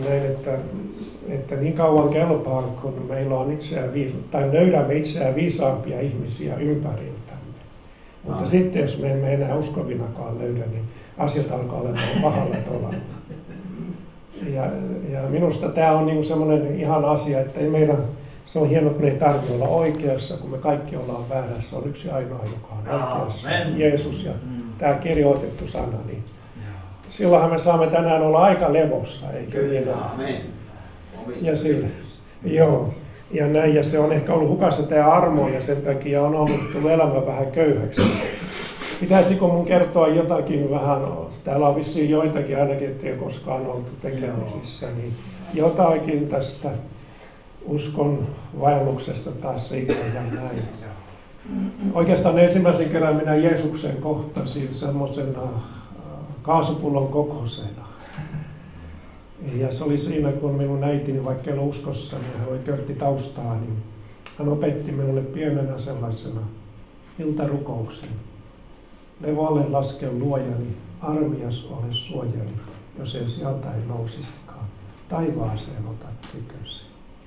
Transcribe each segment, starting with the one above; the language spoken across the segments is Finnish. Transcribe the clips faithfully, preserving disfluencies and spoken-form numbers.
Näin, että, että niin kauan kelpaa, kun meillä on itseään viisa, tai löydämme itseään viisaampia ihmisiä ympäriltämme. Mutta no. sitten, jos me emme enää uskovinakaan löydä, niin asiat alkaa olemaan pahalla tolalla. Ja, ja minusta tämä on niinku semmoinen ihan asia, että ei meidän, se on hienoa, kun ei tarvitse olla oikeassa, kun me kaikki ollaan väärässä. On yksi ainoa, joka on oikeassa, Amen. Jeesus ja mm. tämä kirjoitettu sana. Niin silloinhan me saamme tänään olla aika levossa, eikö Kyllä, amen. Ja sillä, joo. Ja näin, ja se on ehkä ollut hukassa tämä armo, ja sen takia on ollut tullut elämä vähän köyhäksi. Pitäisikö mun kertoa jotakin vähän, täällä on vissiin joitakin ainakin, ettei koskaan oltu tekemisissä, niin jotakin tästä uskon vaelluksesta taas siitä ja näin. Oikeastaan ensimmäisen kerran minä Jeesuksen kohtasin semmoisena kaasupullon kokoisena. Ja se oli siinä, kun minun äitini, vaikka ei ole uskossa, niin hän oli körtti taustaa, niin hän opetti minulle pienenä sellaisena iltarukouksen. Levolle lasken luojani, armias ole suojani, jos en sieltä ei nousisikaan. Taivaaseen ota tykösi.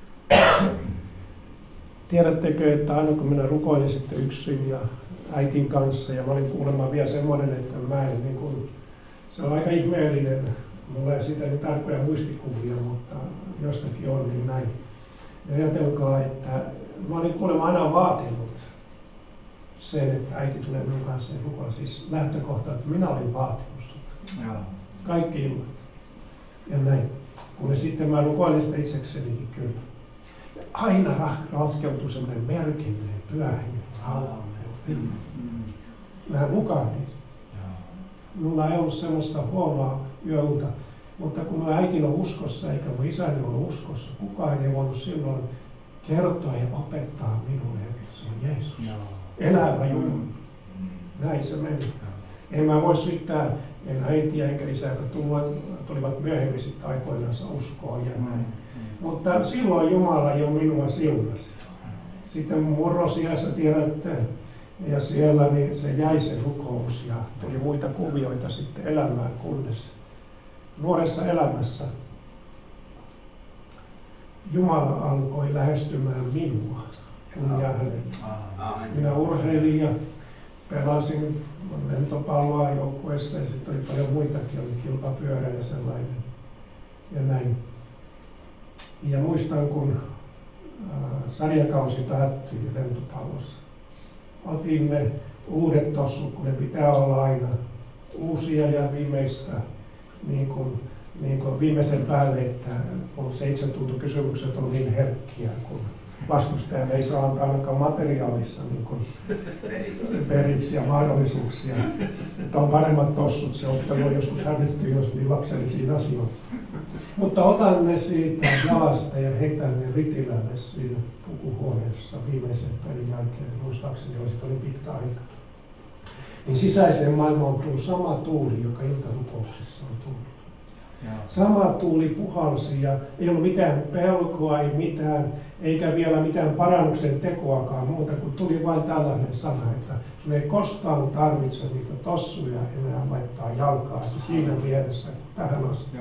Tiedättekö, että aina kun minä rukoilin sitten yksin ja äitin kanssa, ja mä olin kuulemma vielä semmoinen, että mä en niin kuin, se on aika ihmeellinen. Mulla ei sitä niin tarkkoja muistikuvia, mutta jostakin on niin näin. Ja ajatelkaa, että mä olin kuulemma aina vaatinut sen, että äiti tulee minun kanssa rukoilla. Siis lähtökohta, että minä olin vaatinut sitä. Kaikki ilmat. Ja näin. Kun sitten mä rukoilin sitä itseksenikin kyllä. Ja aina raskeutui semmoinen merkillinen pyhä hengen. Mm. Mä nukahdin. Minulla ei ollut semmoista huonoa yöunta, mutta kun minun äitini on uskossa eikä minun isäni ole uskossa, kukaan ei voinut silloin kertoa ja opettaa minulle, että se on Jeesus. No. Elävä Jumala. Mm. Näin se meni. En mä voi syyttää en äitiä eikä isää, jotka tulivat myöhemmin sitten aikoinansa uskoon ja näin. Mm. Mutta silloin Jumala jo minua siunasi. Sitten murrosiässä tiedätte, ja siellä niin se jäi se rukous ja tuli muita kuvioita sitten elämään, kunnes nuoressa elämässä Jumala alkoi lähestymään minua. Minä urheilin ja pelasin lentopalloa joukkueessa ja sitten oli paljon muitakin, oli kilpapyörä ja sellainen ja näin. Ja muistan, kun äh, sarjakausi päättyi lentopallossa. Otimme uudet tossut, kun ne pitää olla aina uusia ja viimeistä niin kuin, niin kuin viimeisen päälle, että kun seitsemän tuntia kysymykset on niin herkkiä, kun vastustaja ei saa antaa ainakaan materiaalissa niin kuin periksi ja mahdollisuuksia. Että on paremmat tossut, se ottelu on joskus hävitty, jos niin lapsellisiin asioihin. Mutta otan ne siitä jalasta ja heitän ne Ritilälle siinä pukuhuoneessa viimeisen pelin jälkeen. Muistaakseni oli, oli pitkä aika. Niin sisäiseen maailmaan on tullut sama tuuli, joka iltarukouksissa on tullut. Sama tuuli puhalsi ja ei ollut mitään pelkoa, ei mitään, eikä vielä mitään parannuksen tekoakaan muuta, kun tuli vain tällainen sana, että sun ei koskaan tarvitse niitä tossuja enää laittaa jalkaasi siinä mielessä tähän asti.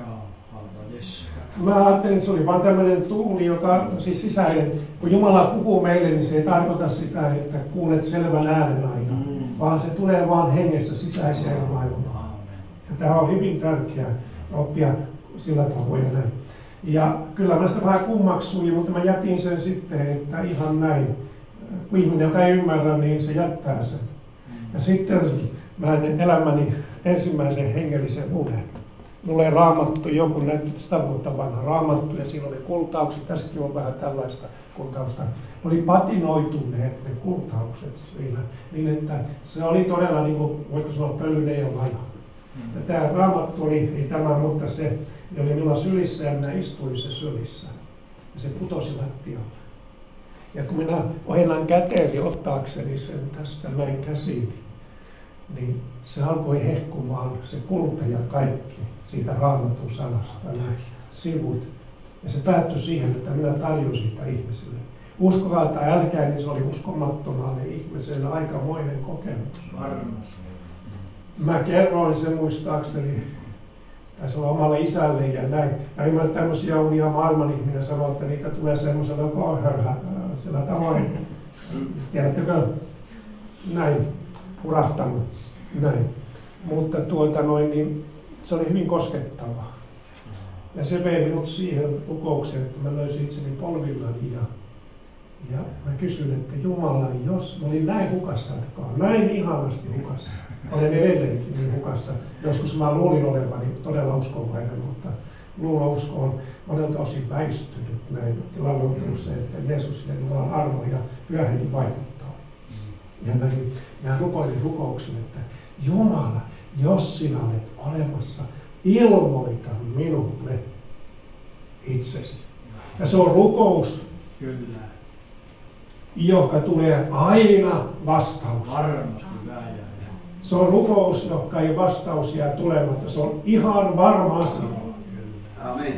Mä ajattelin, että se oli vain tämmöinen tuuli, joka siis sisäinen, kun Jumala puhuu meille, niin se ei tarkoita sitä, että kuulet selvän äänen aina, mm. vaan se tulee vaan hengessä sisäiseen maailmaan. Ja tämä on hyvin tärkeää oppia sillä tavoin ja näin. Ja kyllä mä sitä vähän kummaksuin, mutta mä jätin sen sitten, että ihan näin. Kun ihminen, joka ei ymmärrä, niin se jättää sen. Ja sitten mä näin elämäni ensimmäisen hengellisen unen. Mulle raamattu joku näytti sitä vuotta vanha raamattu ja siinä oli kultaukset. Tässäkin on vähän tällaista kultausta. Oli patinoituneet ne kultaukset siinä. Niin että se oli todella, niin kuin, voiko sanoa, pölyinen ja vanha. Ja tämä raamattu oli, ei tämä, mutta se oli minulla sylissä ja minä istuin se sylissä. Ja se putosi lattialle. Ja kun minä ojennan käteeni ottaakseni sen tästä näin käsiin, niin se alkoi hehkumaan se kulta ja kaikki siitä raamatun sanasta, nämä sivut. Ja se päättyi siihen, että minä tarjosin sitä ihmisille. Uskokaa tai älkää, niin se oli uskomattomalle ihmiselle aikamoinen kokemus. Varmasti. Mä kerroin sen muistaakseni taisi olla omalle isälle ja näin. Ja ilman tämmöisiä unia maailman ihminen sanoo, että niitä tulee semmoisella kohörhä, sillä tavoin, tiedättekö, näin, hurahtanut, näin. Mutta tuota noin, niin se oli hyvin koskettava. Ja se vei minut siihen rukoukseen, että mä löysin itseni polvillani ja, ja mä kysyin, että Jumala, jos mä olin näin hukassa, näin ihanasti hukassa. Olen edelleenkin niin hukassa. Joskus mä luulin olevani todella uskovainen, mutta luulousko on monelta osin väistynyt. Näin tilanne on tullut se, että Jeesus ja Jumalan armo ja Pyhä Henki vaikuttaa. Ja näin, mä rukoilin rukouksen, että Jumala, jos sinä olet olemassa, ilmoita minulle itsesi. Ja se on rukous, Kyllä. joka tulee aina vastaus. Varmasti vähän. Se on rukous, joka ei vastaus jää tulematta. Se on ihan varma asia. Amen.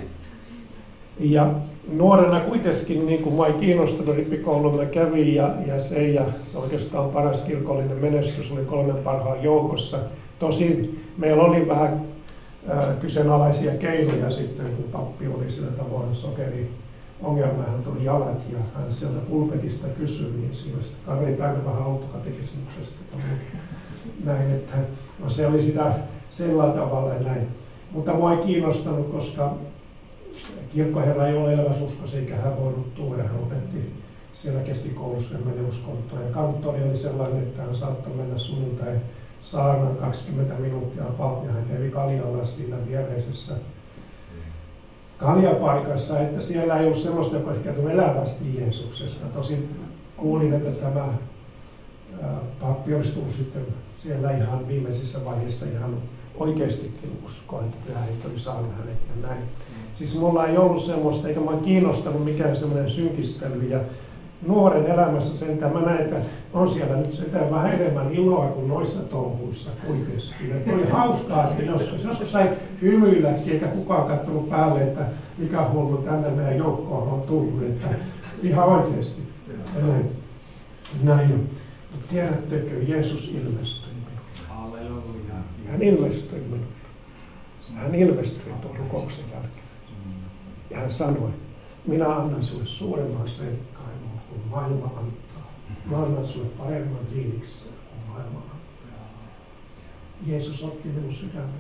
Ja nuorena kuitenkin, niin kuin minua ei kiinnostunut rippikoululla, mä kävin ja, ja se ja se oikeastaan paras kirkollinen menestys oli kolmen parhaan joukossa. Tosin meillä oli vähän äh, kyseenalaisia keinoja sitten, kun pappi oli sillä tavoin sokeri ongelma, hän tuli jalat ja hän sieltä pulpetista kysyi, niin siinä kaverit aina vähän autokatekismuksesta. Näin, että no se oli sitä sillä tavalla näin. Mutta mua ei kiinnostanut, koska kirkkoherra ei ole eläväsuskos eikä hän voinut tuoda. Hän opetti siellä keskikoulussa ja meni uskontoon. Ja kanttori oli sellainen, että hän saattoi mennä sunnuntai saarnaan kaksikymmentä minuuttia ja hän kävi Kaljalla siinä viereisessä kaljapaikassa, että siellä ei ollut sellaista, joka olisi käynyt elävästi Jeesuksesta. Tosin kuulin, että tämä pappi olisi tullut sitten siellä ihan viimeisissä vaiheissa ihan oikeastikin uskoa, että Pyhä Henki oli saanut hänet ja näin. Siis mulla ei ollut semmoista, eikä mä kiinnostanut mikään semmoinen synkistely. Ja nuoren elämässä sentään mä näin, että on siellä nyt sentään vähän enemmän iloa kuin noissa touhuissa kuitenkin. Että oli hauskaa, että joskus, joskus sai hymyilläkin, eikä kukaan katsonut päälle, että mikä hullu tänne meidän joukkoon on tullut. Että ihan oikeasti. Näin. Näin on. Mutta tiedättekö, Jeesus ilmestyi minulle. Hän ilmestyi minulle. Hän ilmestyi tuon rukouksen jälkeen. Ja hän sanoi, minä annan sinulle suuremman seikkailun kuin maailma antaa. Mä annan sinulle paremman fiiliksen kuin maailma antaa. Jeesus otti minun sydämen.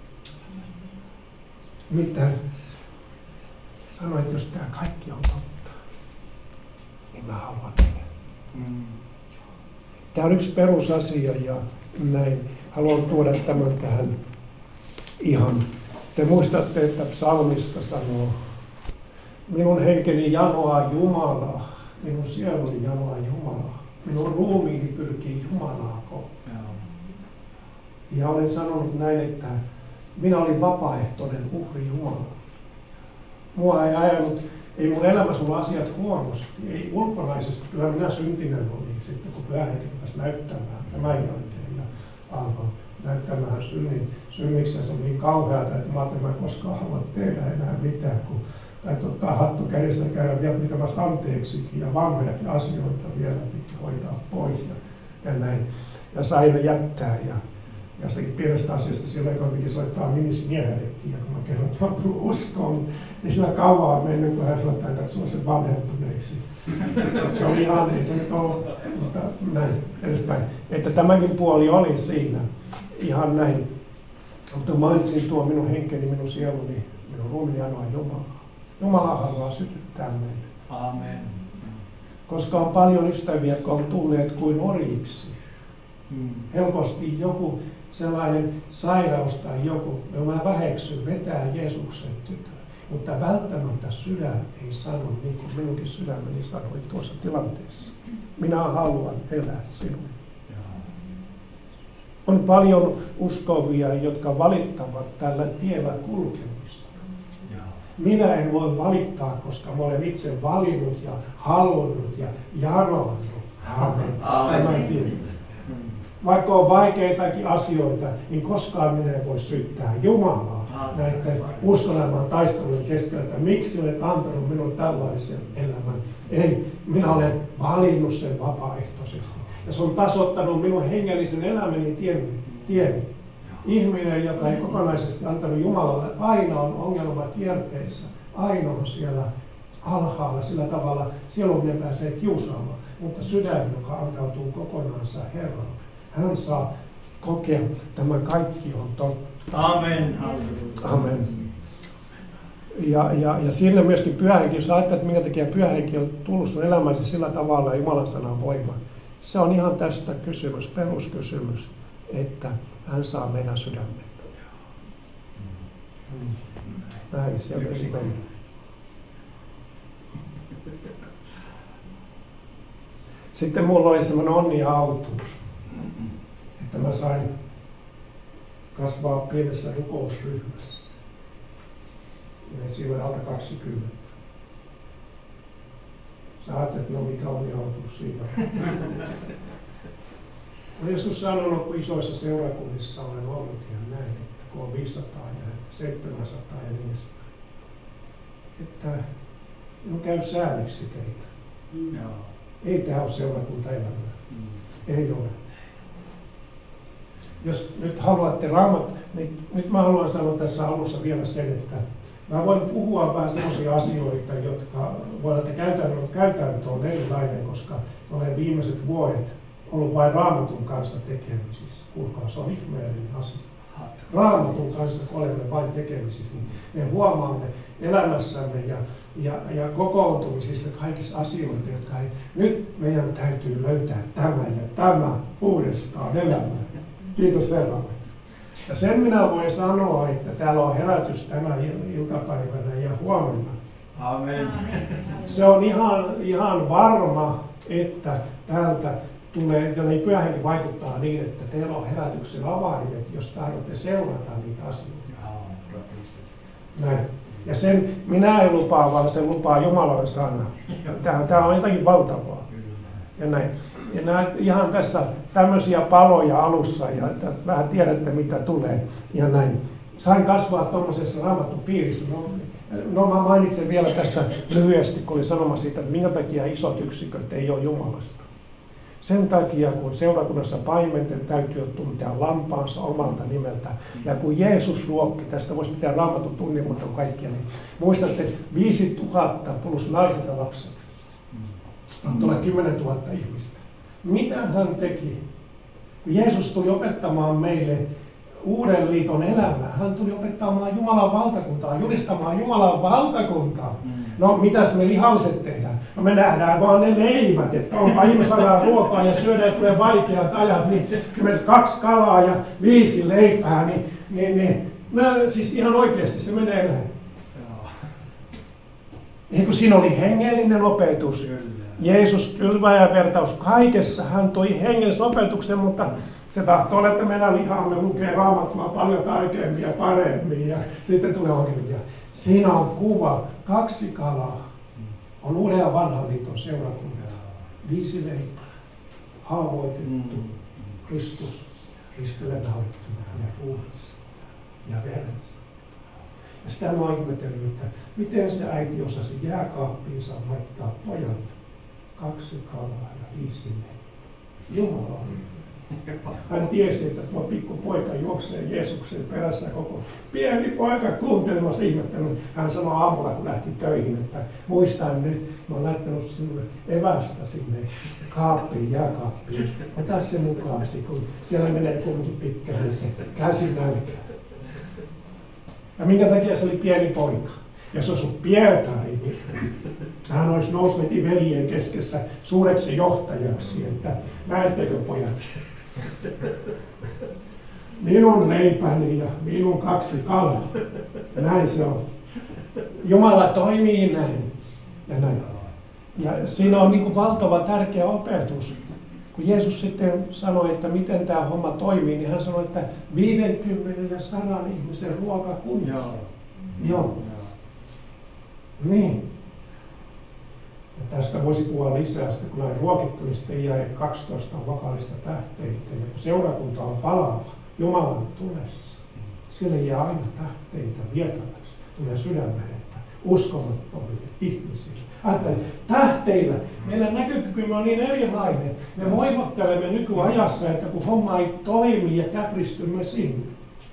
Mitä? Sanoi, että jos tämä kaikki on totta, niin mä haluan elää. Tämä on yksi perusasia ja näin. Haluan tuoda tämän tähän ihan. Te muistatte, että psalmista sanoo, minun henkeni janoaa Jumalaa, minun sieluni janoaa Jumalaa, minun ruumiini pyrkii Jumalaa kohtaan. Ja olen sanonut näin, että minä olin vapaaehtoinen uhri Jumalaa. Mua ei ajanut, ei mun elämässä ollut asiat huonosti, ei ulkonaisesti, kyllä minä syntinen olin sitten, kun Pyhä Henki rupesi näyttämään tämän jälkeen ja alkoi näyttämään synnin, synniksensä niin kauheata, että mä ajattelin, että mä en koskaan halua tehdä enää mitään, kun täytyy ottaa hattu kädessä käydä vielä pitämässä anteeksikin ja vanhojakin asioita vielä piti hoitaa pois ja, ja näin. Ja sain ne jättää ja jostakin pienestä asiasta silloin, kun piti soittaa nimismiehellekin ja kun mä kerron, että mä oon tullut uskoon, niin sillä kauaa mennyt, kun hän sanoi, että hän katsoo sen vanhentuneeksi. Se oli ihan, ei se nyt ole, mutta näin edespäin. Että tämäkin puoli oli siinä, ihan näin. Mutta mainitsin tuo minun henkeni, minun sieluni, minun ruumini anoa Jumalaa. Jumala haluaa sytyttää meille. Amen. Koska on paljon ystäviä, jotka on tulleet kuin orjiksi. Hmm. Helposti joku sellainen sairaus tai joku, jota mä väheksyn, vetää Jeesuksen tykö. Mutta välttämättä sydän ei sano, niin kuin minunkin sydämeni sanoi tuossa tilanteessa. Minä haluan elää sinun. On paljon uskovia, jotka valittavat tällä tiellä kulkemista. Minä en voi valittaa, koska mä olen itse valinnut ja halunnut ja janonnut. Amen. Vaikka on vaikeitakin asioita, niin koskaan minä en voi syyttää Jumalaa näiden uskonevan taistelun keskellä, että miksi olet antanut minulle tällaisen elämän. Ei, minä olen valinnut sen vapaaehtoisesti. Ja se on tasoittanut minun hengellisen elämäni tieni. tieni. Ihminen, joka ei kokonaisesti antanut Jumalalle, aina on ongelma kierteessä. Aina on siellä alhaalla sillä tavalla, sielun pääsee kiusaamaan. Mutta sydän, joka antautuu kokonaansa Herralle, hän saa kokea, tämä kaikki on totta. Amen. Amen. Ja, ja, ja sille myöskin pyhähenki, jos ajattelet, että minkä takia pyhähenki on tullut sun elämäsi sillä tavalla Jumalan sanan voimaan. Se on ihan tästä kysymys, peruskysymys, että hän saa meidän sydämen. Hmm. Näin se on. Sitten mulla oli semmoinen onni ja autuus, että mä sain kasvaa pienessä rukousryhmässä. Ja siinä oli alta kaksikymmentä. Sä ajattelet, no mikä on autuus siitä. Olen joskus sanonut, kun isoissa seurakunnissa olen ollut ihan näin, että kun on viisisataa ja seitsemänsataa ja niin edespäin. Että no käy sääliksi teitä. Joo. Ei tämä ole seurakuntaelämää. Mm. Ei ole. Jos nyt haluatte raamat, niin nyt mä haluan sanoa tässä alussa vielä sen, että mä voin puhua vähän sellaisia asioita, jotka voi olla, että käytäntö, käytäntö on erilainen, koska olen viimeiset vuodet ollut vain Raamatun kanssa tekemisissä. Kuulkaa, se on ihmeellinen asia. Raamatun kanssa, kun olemme vain tekemisissä, niin me huomaamme elämässämme ja, ja, ja kokoontumisissa kaikissa asioita, jotka ei, nyt meidän täytyy löytää tämä ja tämä uudestaan elämään. Kiitos Herralle. Ja sen minä voin sanoa, että täällä on herätys tänä iltapäivänä ja huomenna. Amen. Se on ihan, ihan varma, että täältä tulee, ja pyhähenki vaikuttaa niin, että teillä on herätyksen avaimet, jos tahdotte seurata niitä asioita. Näin. Ja sen minä en lupaa, vaan sen lupaa Jumalan sana. Tämä on jotakin valtavaa. Ja näin. Ja näet ihan tässä tämmöisiä paloja alussa, ja että vähän tiedätte mitä tulee. Ja näin. Sain kasvaa tuommoisessa Raamatun piirissä. No, no mä mainitsen vielä tässä lyhyesti, kun olin sanomassa siitä, että minkä takia isot yksiköt ei ole Jumalasta. Sen takia, kun seurakunnassa paimenten täytyy tuntea lampaansa omalta nimeltä. Ja kun Jeesus luokki, tästä voisi pitää Raamatun tunnin, mutta kaikkia, niin muistatte, viisituhatta plus naiset ja lapset. Tulee kymmenen tuhatta ihmistä. Mitä hän teki? Kun Jeesus tuli opettamaan meille uuden liiton elämää, hän tuli opettamaan Jumalan valtakuntaa, julistamaan Jumalan valtakuntaa. No mitäs me lihalliset tehdään? No me nähdään vaan ne leivät, että onpa ihmisaraa ruokaa ja syödään tulee vaikeat ajat, niin kaksi kalaa ja viisi leipää, niin, niin, niin no, siis ihan oikeasti se menee näin. Eikö siinä oli hengellinen opetus? Jeesus kylväjävertaus kaikessa, hän toi hengellisen opetuksen, mutta se tahtoo olla, että meidän lihamme lukee Raamattua paljon tarkemmin ja paremmin ja sitten tulee ongelmia. Siinä on kuva, kaksi kalaa on uuden ja vanhan liiton seurakunta. Viisi leipää, haavoitettu Kristus, ristille nahoittuna hänen ruumiinsa ja verensä. Ja sitä mä oon ihmetellyt, että miten se äiti osasi jääkaappiinsa laittaa pojan kaksi kalaa ja viisi leipää. Jumala on. Hän tiesi, että tuo pikku poika juoksee Jeesuksen perässä koko pieni poika kuuntelemassa ihmettelyn. Hän sanoi aamulla, kun lähti töihin, että muistan nyt, mä oon laittanut sinulle evästä sinne kaappiin, jääkaappiin. Ota se mukaasi, kun siellä menee kuitenkin pitkään käsi nälkään. Ja minkä takia se oli pieni poika? Jos olisi ollut Pietari, niin hän olisi noussut veljen keskessä suureksi johtajaksi, että näettekö pojat? Minun leipäni ja minun kaksi kalaa. Näin se on. Jumala toimii näin. Ja, näin. Ja siinä on niin kuin valtava tärkeä opetus. Kun Jeesus sitten sanoi, että miten tämä homma toimii, niin hän sanoi, että viidenkymmenen ja sadan ihmisen ruokakunta. Joo. Joo. Niin. Ja tästä voisi puhua lisää, että kun näin ruokittu, niin sitten jäi kaksitoista vakaalista tähteitä. Ja kun seurakunta on palava Jumalan tulessa, sille jää aina tähteitä vietäväksi. Tulee sydämeen, että uskomattomille ihmisille. Ajattelen, tähteillä. Meidän näkökykymme on niin erilainen. Me voivottelemme nykyajassa, että kun homma ei toimi ja käpristymme sinne.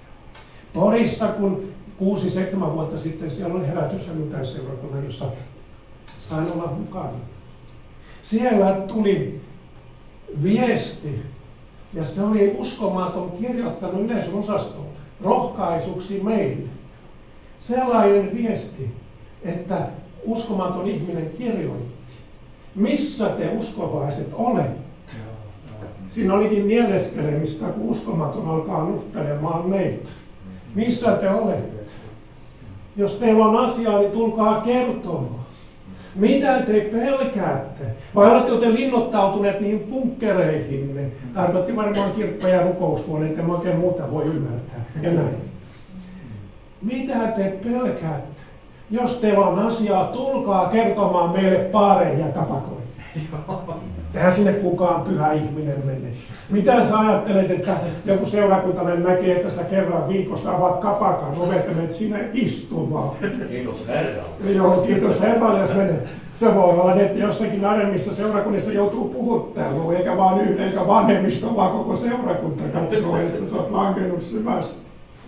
Porissa, kun kuusi, seitsemän vuotta sitten siellä oli herätys- ja helluntaisseurakunta, jossa sain olla mukana. Siellä tuli viesti, ja se oli uskomaton kirjoittanut yleisön osastoon rohkaisuksi meille. Sellainen viesti, että uskomaton ihminen kirjoitti, missä te uskovaiset olette? Siinä olikin nieleskelemistä, kun uskomaton alkaa nuhtelemaan meitä. Missä te olette? Jos teillä on asiaa, niin tulkaa kertomaan. Mitä te pelkäätte? Vai oletteko te linnoittautuneet niihin punkkereihin? Tarkoitti varmaan kirkko- ja rukoushuoneen, että oikein muuta voi ymmärtää. Ja näin. Mitä te pelkäätte? Jos teillä on asiaa, tulkaa kertomaan meille paareihin ja kapakoihin. Eihän sinne kukaan pyhä ihminen mene. Mitä sä ajattelet, että joku seurakuntainen näkee, että sä kerran viikossa avaat kapakan, ovet ja menet sinne istumaan? Kiitos Herralle. Joo, kiitos Herralle, jos menee. Se voi olla, että jossakin aremmissa seurakunnissa joutuu puhutteluun, eikä vaan yhden, eikä vanhemmisto, vaan koko seurakunta katsoo, että sä oot langennut syvästi.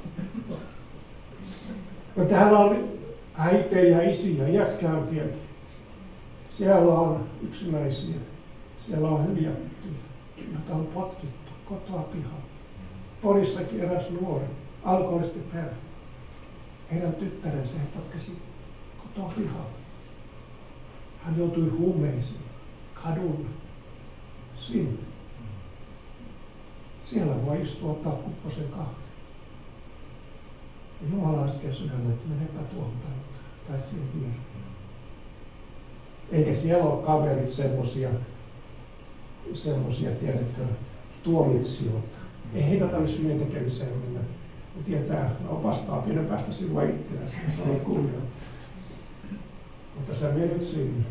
No täällä on äitejä ja isiä, iäkkäämpiäkin. Siellä on yksinäisiä. Siellä on hyviä tyttöjä, joita on potkittu kotoa pihaan. Porissakin eräs nuori, alkoholisti perhe. Heidän tyttärensä he potkisi kotoa pihaan. Hän joutui huumeisiin, kadulle, sinne. Siellä voi istua ottaa kupposen kahvia. Ja Jumala laskee sydämen, että menepä tuohon tai siihen viereen. Eikä siellä ole kaverit semmosia, semmosia, tiedätkö, tuomitsijoita. Ei heitä tarvitse syyn tekemiseen mennä. Ne tietää, ne opastaa pienen päästä sinua itseäsi ja sanoo kunnia. Mutta sä menet sinne.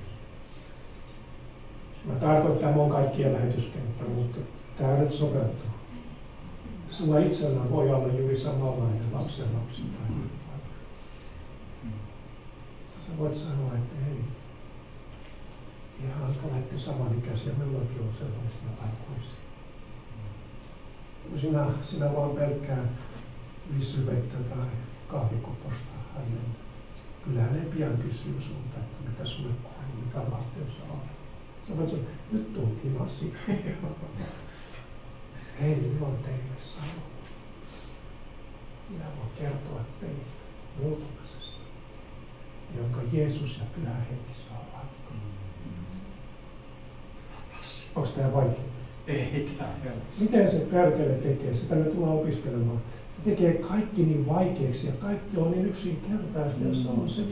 Mä tarkoitan mun kaikkien lähetyskenttä, mutta tää nyt soveltuu. Sulla itsellä voi olla juuri samanlainen lapsenlapsi tai vaikka. Sä voit sanoa, että hei, ihan olette samanikäisiä, minullakin on sellaisia aikuisia. Sinä, sinä vaan pelkkää vissyvettä tai kahvikuposta hänen. Kyllä hänen pian kysyy sulta, että mitä sulle kuuluu, mitä lasten saa olla. Sä voit sanoa, nyt tultiin asiaan. Hei, minulla on teille sanoa. Minä voin kertoa teille muutoksesta, jonka Jeesus ja Pyhä Henki saa aikaan. Onko tämä vaikea? Ei tämä. Miten se perkele tekee? Sitä me tullaan opiskelemaan. Se tekee kaikki niin vaikeaksi ja kaikki on niin yksinkertaista, jos on se.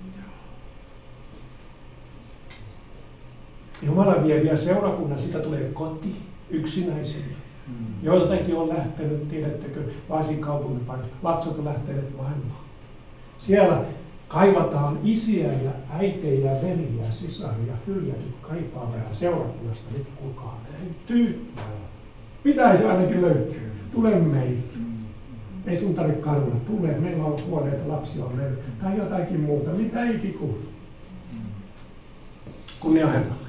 Jumala vie vielä seurakunnan, sitä tulee koti yksinäisille. Joiltakin on lähtenyt, tiedättekö, Vaisin kaupungin paikalla. Lapset on lähteneet maailmaan. Siellä kaivataan isiä ja äitejä, veliä, sisaria, hyljätyt kaipaavat seurakunnasta. Nyt kuulkaa löytyy. Pitäisi ainakin löytyä. Tule meille. Ei sun tarvitse kadulla. Tule. Meillä on huoneita, lapsia on meillä. Tai jotakin muuta. Mitä ei kuulu. Kunnia Herralle.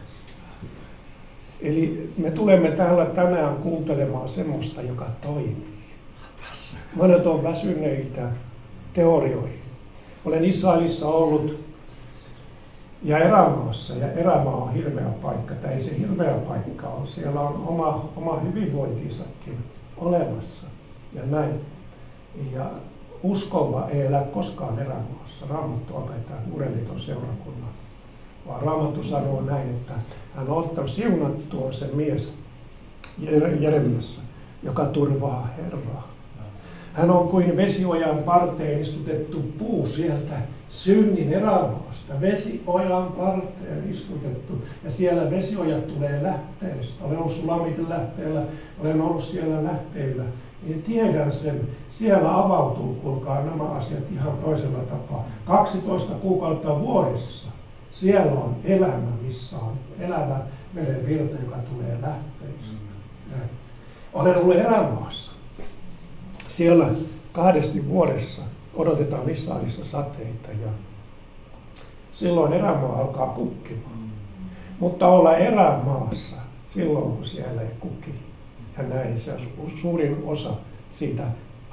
Eli me tulemme täällä tänään kuuntelemaan semmoista, joka toimii. Monet on väsyneitä teorioihin. Olen Israelissa ollut ja erämaassa, ja erämaa on hirveä paikka, tai ei se hirveä paikka ole. Siellä on oma, oma hyvinvointinsakin olemassa ja näin. Ja uskova ei elä koskaan erämaassa. Raamattu opettaa Uuden liiton seurakunnan. Vaan Raamattu sanoo näin, että hän on ottanut siunattua se mies Jeremiassa, joka turvaa Herraa. Hän on kuin vesiojan parteen istutettu puu sieltä synnin erämaasta. Vesiojan parteen istutettu. Ja siellä vesiojat tulee lähteistä. Olen ollut Sulamiten lähteellä, olen ollut siellä lähteillä. Niin tiedän sen. Siellä avautuu, kuulkaa, nämä asiat ihan toisella tapaa. kaksitoista kuukautta vuodessa. Siellä on elämä, missä on elävä veden virta, joka tulee lähteistä. Näin. Olen ollut erämaassa. Siellä kahdesti vuodessa odotetaan Israelissa sateita ja silloin erämaa alkaa kukkimaan. Mutta olla erämaassa silloin, kun siellä ei kuki. Ja näin se suurin osa siitä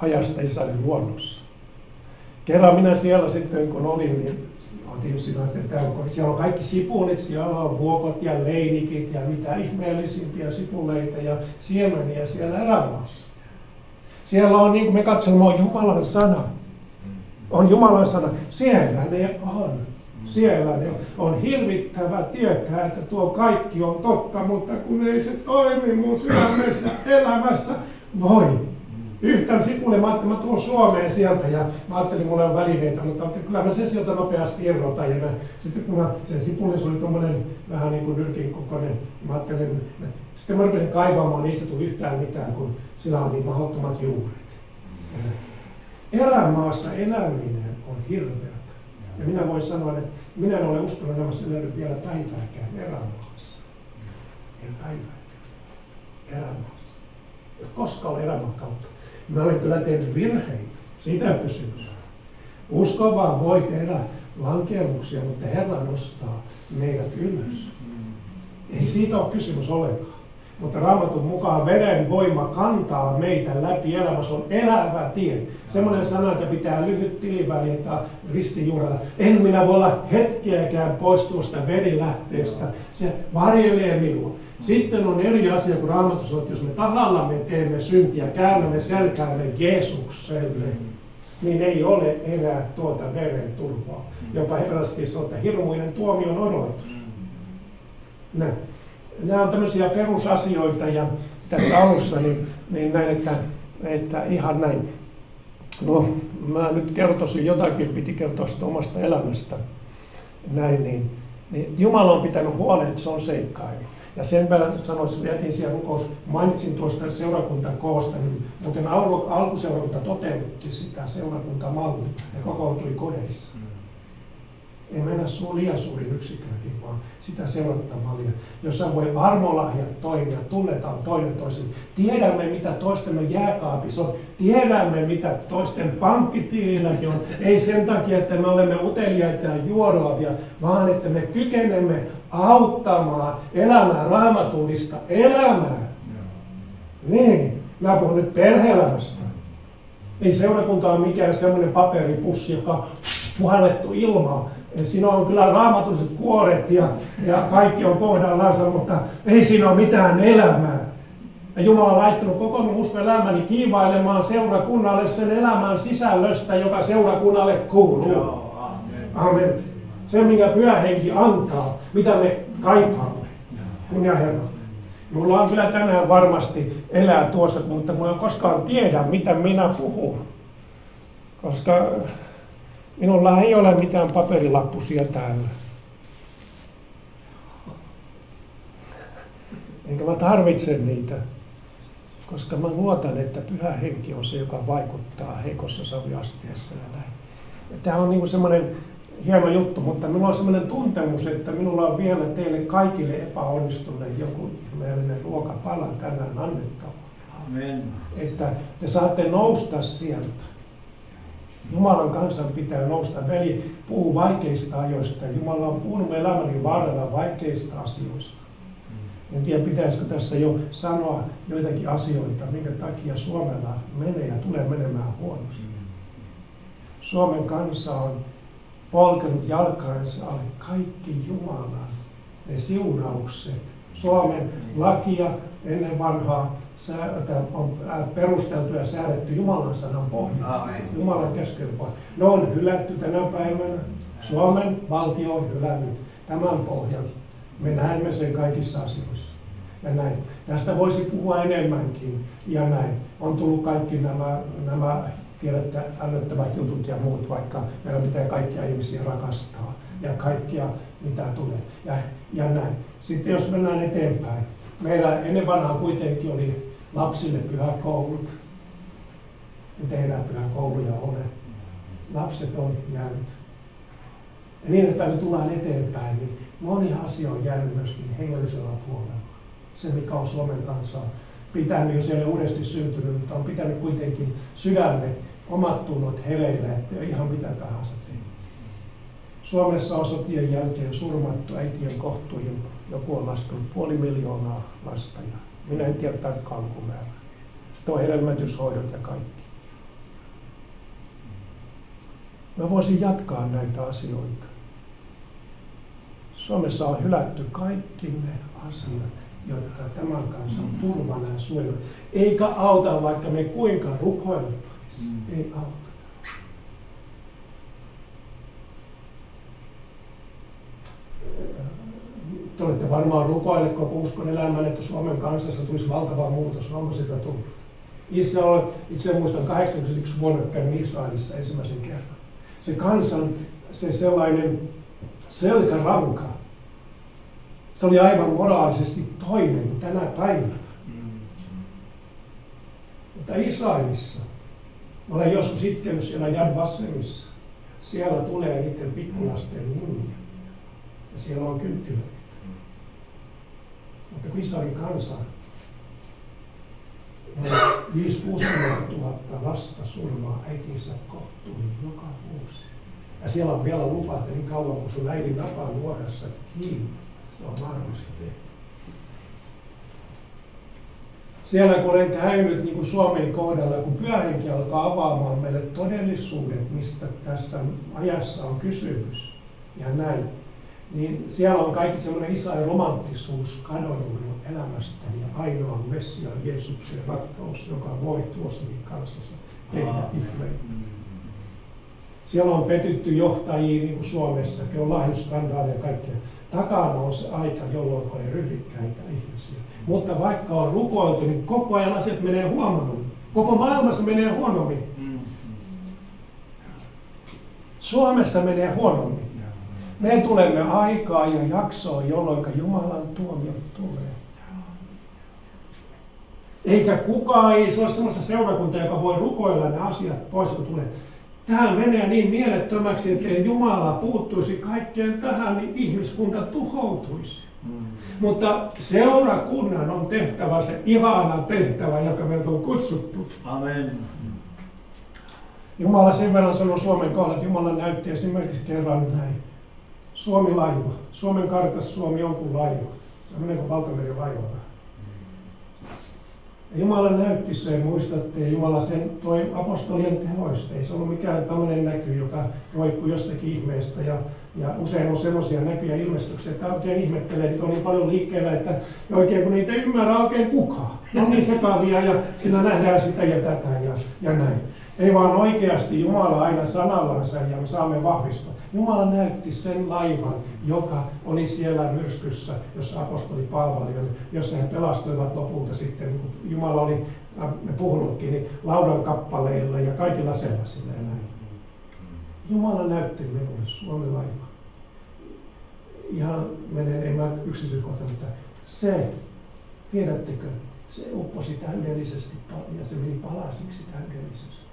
ajasta Israelin luonnossa. Kerran minä siellä sitten kun olin, niin otin siinä, että siellä on kaikki sipulit, siellä on vuokot ja leinikit ja mitä ihmeellisimpiä sipuleita ja siemeniä siellä erämaassa. Siellä on, niin kuin me katselemme, on Jumalan sana. On Jumalan sana. Siellä ne on. Siellä ne on. On hirvittävä tietää, että tuo kaikki on totta, mutta kun ei se toimi mun sydämessä, elämässä, voi. Yhtään sipulia, mä ajattelin, mä tuon Suomeen sieltä ja mä ajattelin, mulla on välineitä, mutta kyllä mä sen sieltä nopeasti irrotan. Ja mä, sitten kun mä, sen sipulin, se oli tommonen vähän niin kuin nyrkin kokoinen, mä ajattelin, sitten mä rupesin kaivaamaan, niistä tuli yhtään mitään, kun sillä on niin mahdottomat juuret. Erämaassa eläminen on hirveätä. Ja minä voin sanoa, että minä en ole uskonut elämässä elänyt vielä päivääkään erämaassa. En päivääkään. Erämaassa. Ja koska olen elämän kautta. Mä olen kyllä tehnyt virheitä. Siitä on kysymys. Usko vaan voi tehdä lankeemuksia, mutta Herra nostaa meidät ylös. Ei siitä ole kysymys ollenkaan. Mutta Raamatun mukaan veden voima kantaa meitä läpi elämässä, on elävä tie. Semmoinen sana, että pitää lyhyt tiliväli, että ristin juurella. En minä voi olla hetkeäkään pois tuosta verilähteestä. Se varjelee minua. Sitten on eri asia, kun Raamattu sanoo, että jos me tahallamme teemme syntiä, käännämme selkäämme Jeesukselle, niin ei ole enää tuota veren turvaa. Jopa hebrealaisesti sanoo, että hirmuinen tuomion odotus. Näin. Nämä on tämmöisiä perusasioita ja tässä alussa niin, niin näin, että, että ihan näin. No, mä nyt kertoisin jotakin, piti kertoa sitä omasta elämästä. Näin, niin, niin Jumala on pitänyt huolen, että se on seikkailu. Ja sen verran sanoisin, jätin siellä rukous, mainitsin tuosta seurakuntakoosta, niin muuten alku, alkuseurakunta toteutti sitä seurakuntamallia ja kokoontui kodeissa. Ei mennä su- liian suuri yksikkökin, vaan sitä seurakuntamallia, jossa voi armolahjat toimia, tunnetaan toinen toisen. Tiedämme, mitä toistemme jääkaapissa on. Tiedämme, mitä toisten pankkitililläkin on. Ei sen takia, että me olemme uteliaita ja juoroavia, vaan että me kykenemme auttamaan elämää, raamatullista elämää. Niin, mä puhun nyt perhe-elämästä. Ei seurakunta ole mikään semmoinen paperipussi, joka on puhallettu ilmaa. Siinä on kyllä raamatulliset kuoret ja, ja kaikki on kohdallansa, mutta ei siinä ole mitään elämää. Ja Jumala on laittanut koko minun uskon elämäni kiivailemaan seurakunnalle sen elämän sisällöstä, joka seurakunnalle kuuluu. Joo, amen. Amen. Se, minkä Pyhä Henki antaa, mitä me kaipaamme. Kunnia Herra. Mulla on kyllä tänään varmasti elää tuossa, mutta minä en koskaan tiedä, mitä minä puhun. Koska minulla ei ole mitään paperilappusia täällä. Enkä mä tarvitse niitä, koska mä luotan, että Pyhä Henki on se, joka vaikuttaa heikossa saviastiassa ja näin. Ja tämä on niin semmoinen hieno juttu, mutta minulla on semmoinen tuntemus, että minulla on vielä teille kaikille epäonnistuneille joku ihmeellinen ruokapala tänään annettava. Amen. Että te saatte nousta sieltä. Jumalan kansan pitää nousta. Veli puhuu vaikeista ajoista. Jumala on puhunut elämäni varrella vaikeista asioista. En tiedä, pitäisikö tässä jo sanoa joitakin asioita, minkä takia Suomella menee ja tulee menemään huonosti. Suomen kansa on polkenut jalkaansa alle kaikki Jumalan ne siunaukset. Suomen lakia ennen vanhaa on perusteltu ja säädetty Jumalan sanan pohjalta. Jumalan käskyjen pohjalta. Ne on hylätty tänä päivänä. Suomen valtio on hylännyt tämän pohjan. Me näemme sen kaikissa asioissa. Ja näin. Tästä voisi puhua enemmänkin. Ja näin. On tullut kaikki nämä, nämä tiedätte, älyttävät jutut ja muut, vaikka meidän pitää kaikkia ihmisiä rakastaa. Ja kaikkia, mitä tulee. Ja, ja näin. Sitten jos mennään eteenpäin. Meillä ennen vanhaa kuitenkin oli lapsille pyhäkoulut. Nyt ei enää pyhäkouluja ole. Lapset on jäänyt. Ja niin, että me tullaan eteenpäin, niin moni asia on jäänyt myöskin hengellisellä puolella. Se, mikä on Suomen kansaa pitänyt, jos ei ole uudesti syntynyt, mutta on pitänyt kuitenkin sydämme, omat tunnot hereillä, että ihan mitä tahansa tehdä. Suomessa on sotien jälkeen surmattu äitien kohtuihin. Joku on laskenut puoli miljoonaa lasta. Ja minä en tiedä tarkkaan lukumäärää. Sitten on hedelmöityshoidot ja kaikki. Mä voisin jatkaa näitä asioita. Suomessa on hylätty kaikki ne asiat, jotka tämän kansan turvana ja suojella. Eikä auta, vaikka me kuinka rukoilemme. Mm. Ei auta. Te olette varmaan rukoilleet koko uskon elämän, että Suomen kansassa tulisi valtava muutos. Onko sitä tullut? Itse, olen, itse muistan kahdeksankymmentäyksi vuonna käyn Israelissa ensimmäisen kerran. Se kansan, se sellainen selkäranka, se oli aivan moraalisesti toinen kuin tänä päivänä. Mm. Mutta Israelissa, olen joskus itkenyt siellä Yad Vashemissa, siellä tulee niiden pikkulasten nimiä. Ja siellä on kynttilöitä. Mutta kun Israelin kansa, viisi kuusikymmentä tuhatta lasta surmaa äitinsä kohtuun joka vuosi. Ja siellä on vielä lupa, että niin kauan kun sun äidin napaa nuorassa kiinni, se on mahdollista tehdä. Siellä kun olen käynyt niin kuin Suomen kohdalla, kun Pyhä Henki alkaa avaamaan meille todellisuudet, mistä tässä ajassa on kysymys ja näin, niin siellä on kaikki semmoinen Israelin romanttisuus kadonnut elämästäni ja ainoa Messiaan Jeesuksen rakkaus, joka voi tuossakin kansassa tehdä ihmeitä. Siellä on petytty johtajia niin kuin Suomessakin, on lahjuskandaaleja ja kaikkea. Takana on se aika, jolloin oli ryhdikkäitä ihmisiä. Mutta vaikka on rukoiltu, niin koko ajan asiat menee huonommin. Koko maailmassa menee huonommin. Suomessa menee huonommin. Me tulemme aikaa ja jaksoa, jolloin Jumalan tuomio tulee. Eikä kukaan ei se ole sellaista seurakuntaa, joka voi rukoilla ne asiat pois, kun tulee. Tähän menee niin mielettömäksi, että Jumala puuttuisi kaikkeen tähän, niin ihmiskunta tuhoutuisi. Mm. Mutta seurakunnan on tehtävä se ihana tehtävä, joka meiltä on kutsuttu. Amen. Jumala sen verran sanoi Suomen kohdalla, että Jumala näytti esimerkiksi kerran näin. Suomi-laiva. Suomen kartassa Suomi on kuin laiva. Se on niin kuin valtameren laiva. Ja Jumala näytti sen, muistatte, ja Jumala sen toi apostolien teoista. Ei se ollut mikään tämmöinen näky, joka roikkui jostakin ihmeestä. Ja, ja usein on semmoisia näkyjä ilmestyksiä, että oikein ihmettelee, niitä on niin paljon liikkeellä, että oikein kun niitä ei ymmärrä oikein kukaan. Ne on niin sekavia ja siinä nähdään sitä ja tätä ja, ja näin. Ei vaan oikeasti Jumala aina sanallansa ja me saamme vahvistaa. Jumala näytti sen laivan, joka oli siellä myrskyssä, jossa apostoli Paavali oli, jossa he pelastuivat lopulta sitten, kun Jumala oli puhunutkin, niin laudan kappaleilla ja kaikilla sellaisilla. Jumala näytti minulle Suomen laivan. Ihan menen, en mä yksityiskohtaan, mutta se, tiedättekö, se upposi täydellisesti ja se meni palasiksi täydellisesti.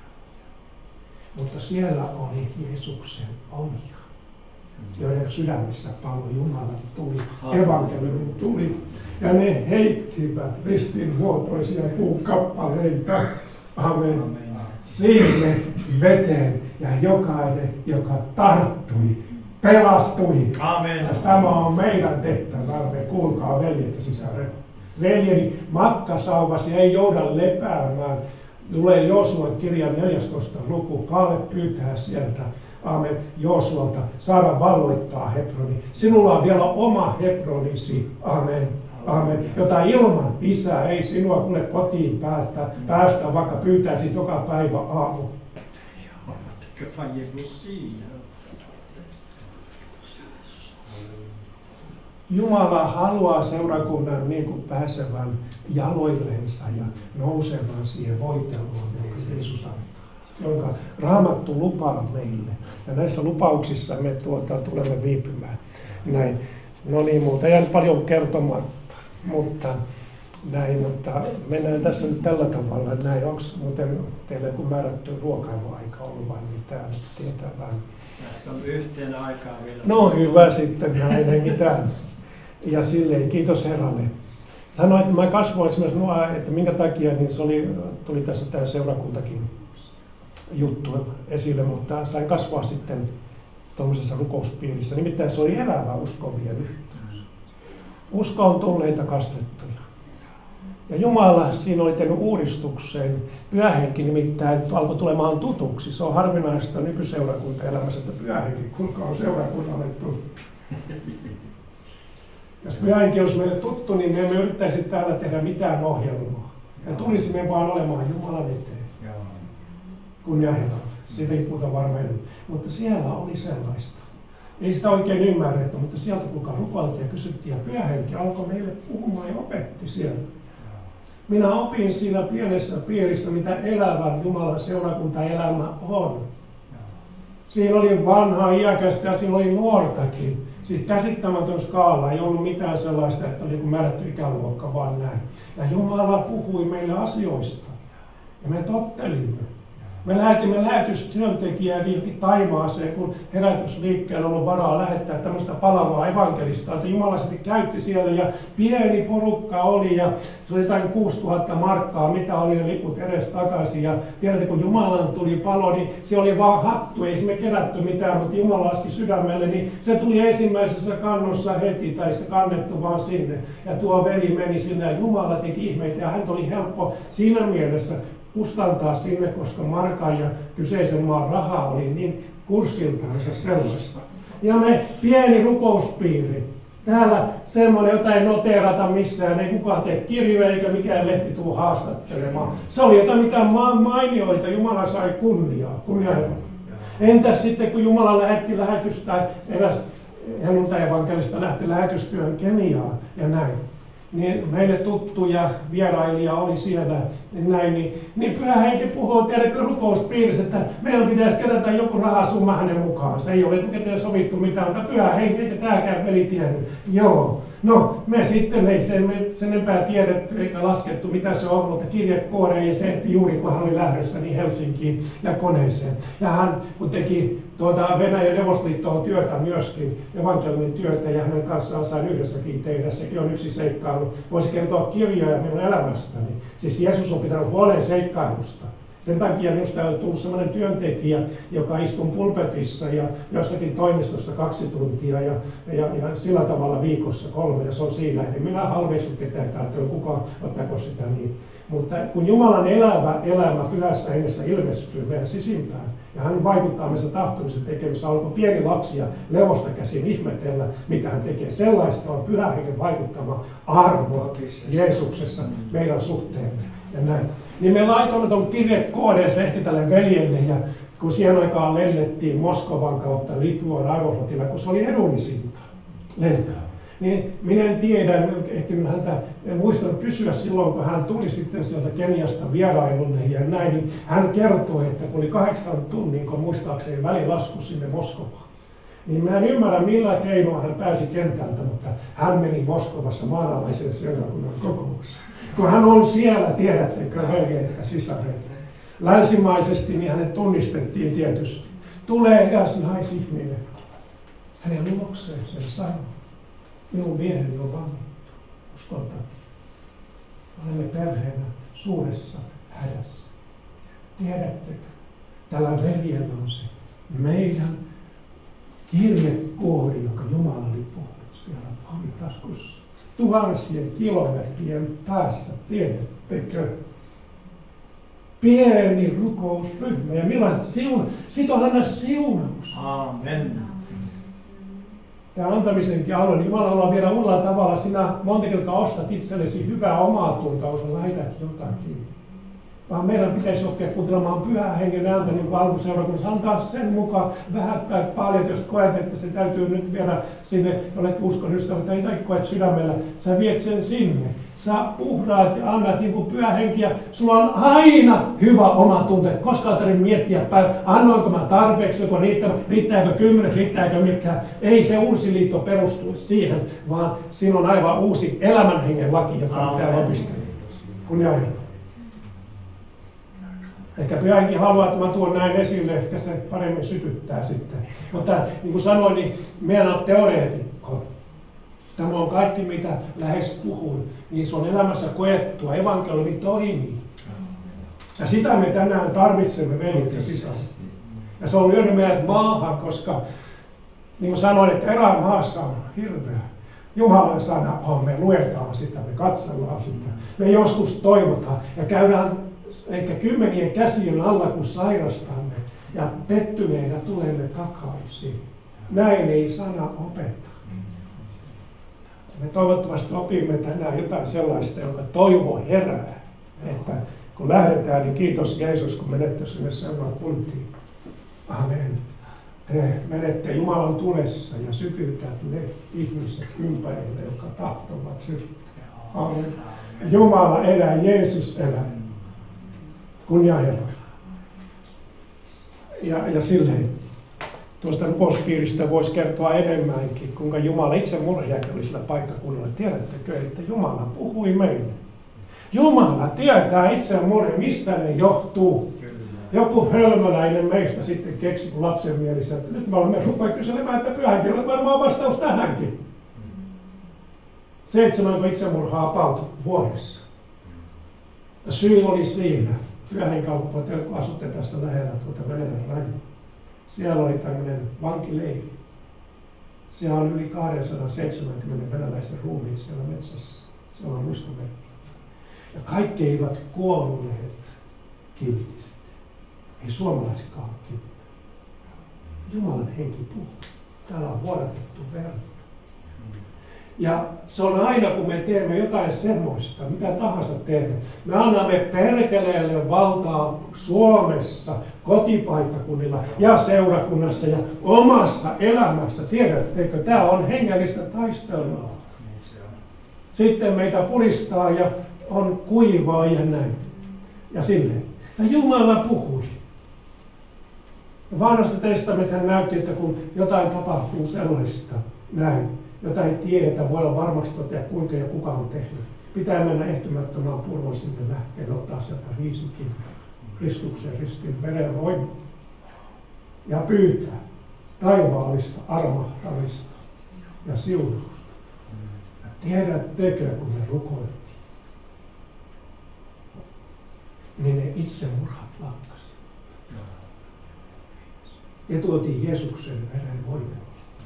Mutta siellä oli Jeesuksen omia, joiden sydämissä paloi Jumalan tuli, evankeliumin tuli. Ja ne heittivät ristinmuotoisia puukappaleita, amen, sinne veteen. Ja jokainen, joka tarttui, pelastui. Amen. Ja tämä on meidän tehtävämme. Kuulkaa veljet ja sisaret. Veljeni makkasauvasi ei jouda lepäämään. Tulee Joosuan kirjan neljästoista luku. Kaale pyytää sieltä, aamen, Joosualta saada valloittaa Hebroni. Sinulla on vielä oma Hebronisi, aamen, aamen, jota ilman isää ei sinua kuule kotiin päästä, päästä vaikka pyytäisit joka päivä aamu. Jumala haluaa seurakunnan niin kuin pääsevän jaloillensa ja nousevan siihen voitelmaan, jonka Jeesus antaa, jonka Raamattu lupaa meille. Ja näissä lupauksissa me tuota, tulemme viipymään. Näin. No niin, muuta jään paljon kertomatta, mutta, näin, mutta mennään tässä nyt tällä tavalla. Näin. Onko muuten teille joku määrätty ruokailuaika ollut vai mitään? Tietää vähän. Tässä on yhteen aikaa vielä. No hyvä sitten, näin ei mitään. Ja silleen, kiitos Herralle. Sanoin, että mä kasvoin esimerkiksi nuo, että minkä takia, niin se oli, tuli tässä tämä seurakuntakin juttu esille, mutta sain kasvaa sitten tuollaisessa rukouspiirissä. Nimittäin se oli elävä uskovien yhteys. Usko on tulleita kastettuja. Ja Jumala siinä oli tehnyt uudistuksen. Pyhähenki nimittäin alkoi tulemaan tutuksi. Se on harvinaista nykyseurakuntaelämässä, että pyhähenki kuinka on seurakunnalle tuttu. Jos pyhähenki olisi meille tuttu, niin me emme yrittäisi täällä tehdä mitään ohjelmaa. Me tulisimme vaan olemaan Jumalan eteen. Kunnia Herralle. Siitäkin puhutaan varmaan. Mutta siellä oli sellaista. Ei sitä oikein ymmärretty, mutta sieltä kukaan rukoiltiin ja kysyttiin. Ja pyhähenki alkoi meille puhumaan ja opetti siellä. Minä opin siinä pienessä piirissä, mitä elävän Jumalan seurakuntaelämä on. Siinä oli vanhaa iäkästä ja siinä oli nuortakin. Siis käsittämätön skaala, ei ollut mitään sellaista, että oli joku määrätty ikäluokka, vaan näin. Ja Jumala puhui meille asioista. Ja me tottelimme. Me lähetimme lähetystyöntekijää taivaaseen, kun herätysliikkeellä on ollut varaa lähettää tämmöistä palavaa evankelista, että Jumala sitten käytti siellä ja pieni porukka oli ja se oli jotain kuusituhatta markkaa, mitä oli ne liput edes takaisin. Ja tiedätte, kun Jumalan tuli palo, niin se oli vaan hattu, ei me kerätty mitään, mutta Jumala laski sydämelle, niin se tuli ensimmäisessä kannossa heti, tai se kannettu vaan sinne. Ja tuo veli meni sinne ja Jumala teki ihmeitä ja hän oli helppo siinä mielessä kustantaa sinne, koska markan ja kyseisen maan raha oli niin kurssiltaansa sellaista. Ja me pieni rukouspiiri. Täällä semmoinen, jota ei noteerata missään, ei kukaan tee kirjoja eikä mikään lehti tule haastattelemaan. Se oli jotain mitä mainioita, Jumala sai kunniaa. kunniaa. Entäs sitten kun Jumala lähetti lähetystä, eräs helluntai-evankelista lähti lähetystyön Keniaan ja näin. Niin meille tuttuja vierailija oli siellä, näin, niin, niin Pyhähenki puhuu teille rukouspiirissä, että meidän pitäisi kerätä joku rahasumma hänen mukaan. Se ei ole etukäteen sovittu mitään, mutta Pyhähenki eikä tämäkään veli tiennyt. Joo, no me sitten ei sen, sen enempää tiedetty eikä laskettu mitä se on, mutta kirjekuore ei se ehti juuri kun hän oli lähdössä niin Helsinkiin ja koneeseen. Ja hän kun teki tuota Venäjän Neuvostoliittoon työtä myöskin, evankeliumin työtä ja hänen kanssaan sain yhdessäkin tehdä, sekin on yksi seikkailu. Voisi kertoa kirjoja minun elämästäni. Siis Jeesus on pitänyt huolen seikkailusta. Sen takia minusta on tullut sellainen työntekijä, joka istuu pulpetissa ja jossakin toimistossa kaksi tuntia ja, ja, ja sillä tavalla viikossa kolme ja se on siinä. Eli minä halveisun ketään täältä, kukaan ottaako sitä niin. Mutta kun Jumalan elävä elämä pyhässä hengessä ilmestyy meidän sisimpään ja hän vaikuttaa meissä tahtomisen tekemisessä, alkoi pieni lapsi ja levosta käsin ihmetellä, mitä hän tekee. Sellaista on pyhän hengen vaikuttama arvo Jeesuksessa meidän suhteemme. Ja näin. Niin me laitoimme tuon kirjekuoreen ehti tälle veljelle ja kun siihen aikaan lennettiin Moskovan kautta Litvuan aeroflotilla, kun se oli edullisinta lentää. Niin minä en tiedä, ehtinyt häntä, en muistanut kysyä silloin, kun hän tuli sitten sieltä Keniasta vierailulle ja näin, niin hän kertoi, että kun oli kahdeksan tunnin, kun muistaakseni välilasku sinne Moskovaan, niin mä en ymmärrä millä keinoa hän pääsi kentältä, mutta hän meni Moskovassa maanalaiselle seurakunnan kokoukseen. Kun hän on siellä, tiedättekö, veljeet ja sisareet. Länsimaisesti niin hänet tunnistettiin tietysti. Tulee eräs naisihminen. Hänen luokseen sen sanoi. Minun mieheni on vangittu. Uskon takia. Olemme perheenä suuressa hädässä. Tiedättekö, tällä veljellä on se meidän kirjekuori, joka Jumala oli puhunut siellä omitaskussa. Tuhansien kilometrien päässä, tiedättekö? Pieni rukousryhmä ja millaiset siunat. Siitä on aina siunaus. Amen. Tämä antamisenkin alue, niin Jumala haluaa viedä uudella tavalla. Sinä monta kertaa ostat itsellesi hyvää omaa tuntoa, jos lähetät jotakin. Vaan meidän pitäisi oppia kuuntelemaan pyhän hengen ääntä, niin kuin alkuseurakunnassa. Antaa sen mukaan vähän tai paljon, jos koet, että se täytyy nyt viedä sinne jollekin uskon ystävä, tai jotakin koet sydämellä. Sä viet sen sinne. Sä uhraat ja annat niin kuin pyhä henki ja sulla on aina hyvä oma tunte. Koskaan tarvitse miettiä päin, annoinko mä tarpeeksi, joko riittää, riittääkö kymmenen, riittääkö mitkä. Ei se uusi liitto perustu siihen, vaan siinä on aivan uusi elämänhengen laki, jota pitää opiskella. Kunniaan. Ehkä pyhänkin haluaa, että mä tuon näin esille, ehkä se paremmin sytyttää sitten. Mutta niin kuin sanoin, niin minä en ole teoreetikko. Tämä on kaikki, mitä lähes puhun, niin se on elämässä koettua. Evankeliumi toimii. Ja sitä me tänään tarvitsemme, veljet ja sisarukset. Ja se on lyönyt meidät maahan, koska niin kuin sanoin, että erämaassa on hirveä Jumalan sana on, me luetaan sitä, me katsellaan sitä. Me joskus toivotaan ja käydään ehkä kymmenien käsien alla, kun sairastamme ja pettyneinä tulemme takaisin. Näin ei sana opeta. Me toivottavasti opimme tänään jotain sellaista, jonka toivo herää. Että kun lähdetään, niin kiitos Jeesus, kun menette sinne seurakuntiin. Amen. Te menette Jumalan tulessa ja sykytät ne ihmiset ympärille, jotka tahtovat syttyä. Amen. Jumala elää, Jeesus elää. Kunnia Herralle. Ja, ja silleen tuosta rukouspiiristä voisi kertoa enemmänkin, kuinka Jumala itse murheakin oli sillä paikkakunnalla. Tiedättekö, että Jumala puhui meille. Jumala tietää itse murhe, mistä ne johtuu. Joku hölmöläinen meistä sitten keksi, kun lapsen mielessä, että nyt me olemme rupeaa kyselemään, että pyhänkin on varmaan vastaus tähänkin. Seitsemän itsemurhaa about vuodessa. Ja syy oli siinä. Pyhän kauppa, kun asutte tässä lähellä tuota Venäjän rajaa. Siellä oli tämmöinen vankileiri. Siellä on yli kaksisataaseitsemänkymmentä venäläisen ruumiit siellä metsässä. Siellä on muistomerkki. Ja kaikki eivät kuolleet kiltisti. Ei suomalaisikaan kiltti. Jumalan henki puhuu. Täällä on vuodatettu verta. Ja se on aina, kun me teemme jotain semmoista, mitä tahansa teemme. Me annamme perkeleelle valtaa Suomessa, kotipaikkakunnilla ja seurakunnassa ja omassa elämässä. Tiedättekö, tämä on hengellistä taistelua. Sitten meitä puristaa ja on kuivaa ja näin. Ja silleen. Ja Jumala puhui. Ja Vanhasta testamentissa näytti, että kun jotain tapahtuu sellaista, näin, jota ei tiedetä, voi olla varmaksi totea, kuinka ja kuka on tehnyt. Pitää mennä ehtymättömään purvoon sinne lähteen, ottaa sieltä riisikin, Kristuksen ristin veren voimaa ja pyytää taivaallista armahtamista ja siunausta. Ja tiedättekö, kun me rukoiltiin, niin ne itsemurhat lakkasivat. Ja tuotiin Jeesuksen veren voimaa.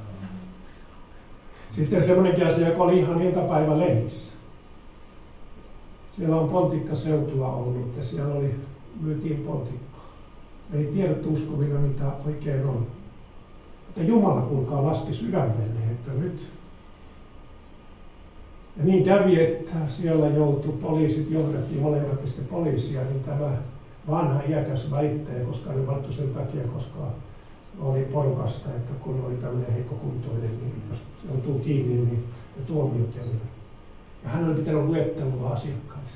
Sitten semmoinenkin asia, joka oli ihan iltapäivälehdissä. Siellä on pontikkaseutua ollut ja siellä oli, myytiin pontikkaa. Me ei tiedetty uskovina, mitä oikein on. Mutta Jumala kuulkaa laski sydämelle, että nyt. Ja niin kävi, että siellä joutui poliisit, johdettiin molemmat sitten poliisia, niin tämä vanha iäkäs väittää, koska ne valittu sen takia, koska oli porukasta, että kun oli tämmöinen heikkokuntoinen, niin jos joutuu kiinni, niin ne tuomiot jäljellä. Ja hän oli pitänyt luettelua asiakkaista.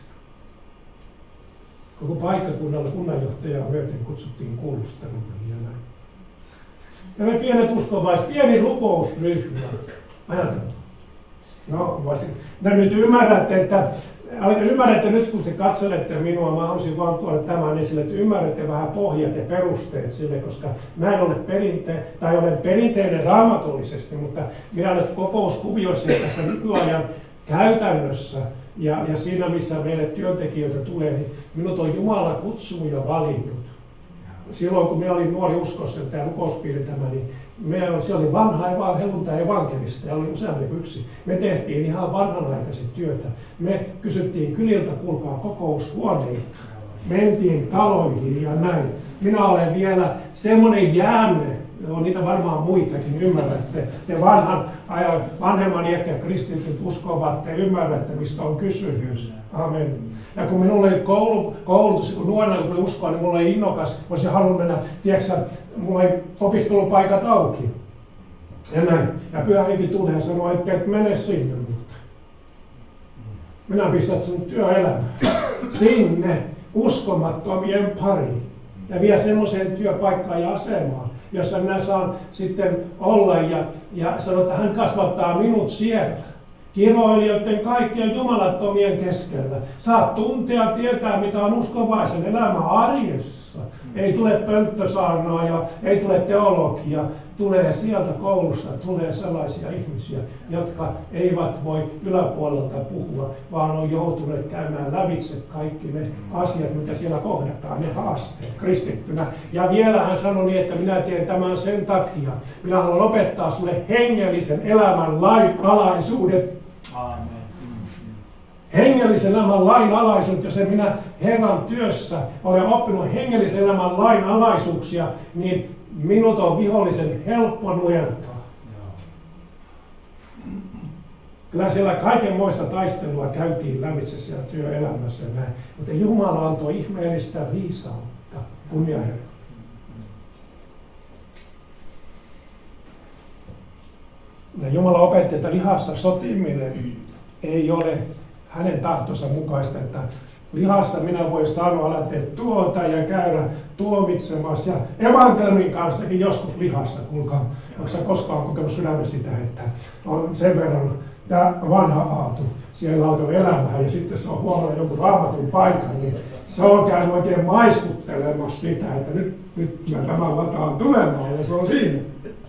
Koko paikkakunnalla kunnanjohtajaa myöten kutsuttiin kuulusteluun ja näin. Ja me pienet uskovaiset, pieni rukousryhmä. Ajatellaan. No, voisin. No nyt ymmärrätte, että Ymmärrätte nyt, kun te katselette minua, mä haluaisin vaan tuoda tämän esille, että ymmärrätte vähän pohjat ja perusteet sille, koska mä en ole perinte, tai olen perinteinen raamatullisesti, mutta minä olen kokouskuvioissa ja tässä nykyajan käytännössä ja, ja siinä, missä meille työntekijöitä tulee, niin minut on Jumala kutsunut ja valinnut. Silloin, kun minä olin nuori uskossa, tämä rukouspiiri tämä, niin me, se oli vanha helluntai evankelista ja oli useampi yksi. Me tehtiin ihan vanhanaikaisesti työtä. Me kysyttiin kyliltä, kuulkaa, kokoushuoneita. Mentiin taloihin ja näin. Minä olen vielä semmoinen jäänne, on niitä varmaan muitakin, ymmärrätte. Te vanhan ajan, vanhemman iäkkäät kristityt uskovat, te ymmärrätte, mistä on kysymys. Amen. Ja kun minulla oli koulu, koulutus, kun nuorena kun uskoa, niin mulla oli innokas, olisin halunnut mennä, tiedätkö, mulla oli opiskelupaikat auki. Ja näin. Ja Pyhä Henki tuli ja sanoi, että et mene sinne, mutta minä pistän sinun työelämään. Sinne uskomattomien pariin. Ja vie semmoiseen työpaikkaan ja asemaan, jossa minä saan sitten olla ja, ja sanoa, että hän kasvattaa minut siellä. Kiroilijoiden kaikkien jumalattomien keskellä. Saat tuntea, tietää, mitä on uskovaisen elämä arjessa. Ei tule pönttösaarnaa ja ei tule teologia. tulee sieltä koulusta, tulee sellaisia ihmisiä, jotka eivät voi yläpuolelta puhua, vaan on joutuneet käymään lävitse kaikki ne asiat, mitä siellä kohdataan, ne haasteet kristittynä. Ja vielä hän sanoi niin, että minä teen tämän sen takia. Minä haluan opettaa sulle hengellisen elämän lainalaisuudet. Aamen. Hengellisen elämän lainalaisuudet, jos en minä Herran työssä olen oppinut hengellisen elämän lainalaisuuksia, niin minut on vihollisen helppo nujertaa. Kyllä siellä kaikenmoista taistelua käytiin lävitse siellä työelämässä näin. Mutta Jumala antoi ihmeellistä viisautta. Kunnia Herra. Ja Jumala opetti, että lihassa sotiminen ei ole hänen tahtonsa mukaista, että lihassa minä voin sanoa, älä tee tuota ja käydä tuomitsemassa. Ja evankeliumin kanssakin joskus lihassa, kuulkaa, onko sä koskaan kokenut sydämessä sitä, että on sen verran tämä vanha aatu, siellä alkoi elämään ja sitten se on huomannut jonkun raamatun paikan, niin se on käynyt oikein maiskuttelemassa sitä, että nyt, nyt mä tämän lataan tulemaan ja se on siinä.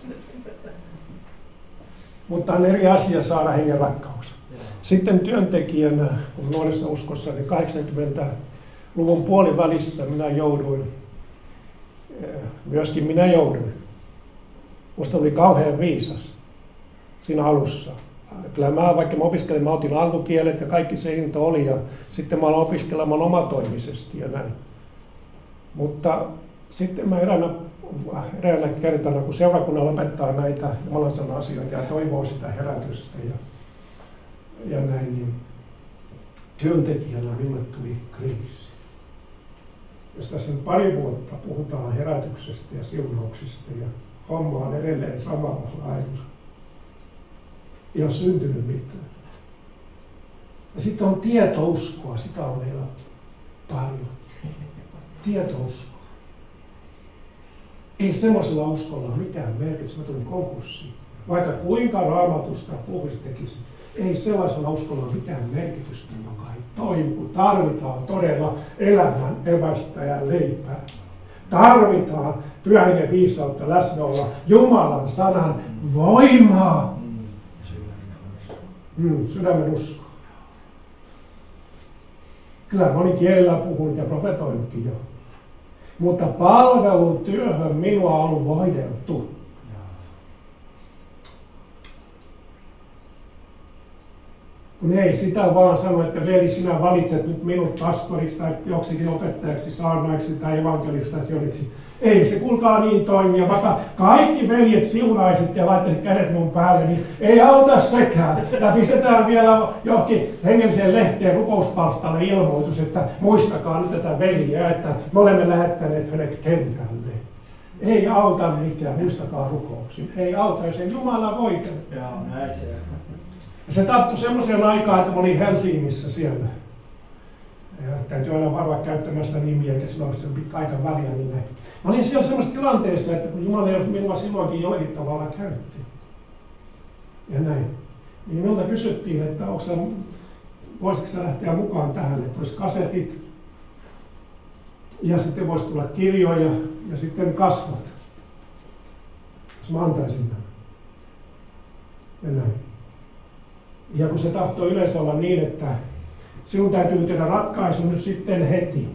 Mutta on eri asia saada hengen rakkaus. Sitten työntekijänä, kun nuoressa uskossa, niin kahdeksankymmentäluvun puolivälissä minä jouduin, myöskin minä jouduin. Musta oli kauhean viisas siinä alussa. Kyllä mä, vaikka mä opiskelin, mä otin alkukielet ja kaikki se into oli ja sitten mä aloin opiskelemaan omatoimisesti ja näin. Mutta sitten mä eräänä, eräänä kertana, kun seurakunnan lopettaa näitä Jumalan sanan asioita ja toivoo sitä herätystä ja Ja näin, niin työntekijänä minulle tuli kriisi. Jos tässä pari vuotta puhutaan herätyksestä ja siunauksista ja homma on edelleen samalla lailla. Ei ole syntynyt mitään. Ja sitten on tietouskoa, sitä on meillä paljon. Tietouskoa. Ei semmoisella uskolla ole mitään merkitystä, mä tulin konkurssiin. Vaikka kuinka Raamatusta puhuisit tekisit. Ei sellaisella uskolla ole mitään merkitystä, joka ei toimi, kun tarvitaan todella elämän evästä ja leipää. Tarvitaan pyhän hengen viisautta läsnäolla, Jumalan sanan voimaa. Mm, sydämen usko. Kyllä moni kielellä puhunut ja profetoinutkin jo. Mutta palvelun työhön minua on ollut voideltu. Kun ei sitä vaan sano, että veli, sinä valitset nyt minut pastoriksi tai joksikin opettajaksi, saarnaiksi tai evankeliksi tai sioniksi. Ei se kuulkaa niin toimia, vaikka kaikki veljet siunaisit ja laittaisit kädet mun päälle, niin ei auta sekään. Ja pistetään vielä johonkin hengelliseen lehteen rukouspalstalle ilmoitus, että muistakaa nyt tätä veljeä, että me olemme lähettäneet hänet kentälle. Ei auta mikään, muistakaa rukouksia. Ei auta, jos ei Jumala voitele. Joo, näin se. Se tapahtui semmoiseen aikaan, että mä olin Helsingissä siellä. Ja täytyy aina varoa käyttämästä nimiä, eikä silloin ole sen pitkä aikan väliä. Niin näin. Mä olin siellä semmoisessa tilanteessa, että kun Jumala jos minua silloinkin jollakin tavalla käytti. Ja näin. Niin minulta kysyttiin, että onko sä, voisitko sä lähteä mukaan tähän, että olisi kasetit. Ja sitten voisi tulla kirjoja ja sitten kasvat. Jos mä antaisin nämä. Ja näin. Ja kun se tahtoo yleensä olla niin, että sinun täytyy tehdä ratkaisu nyt sitten heti.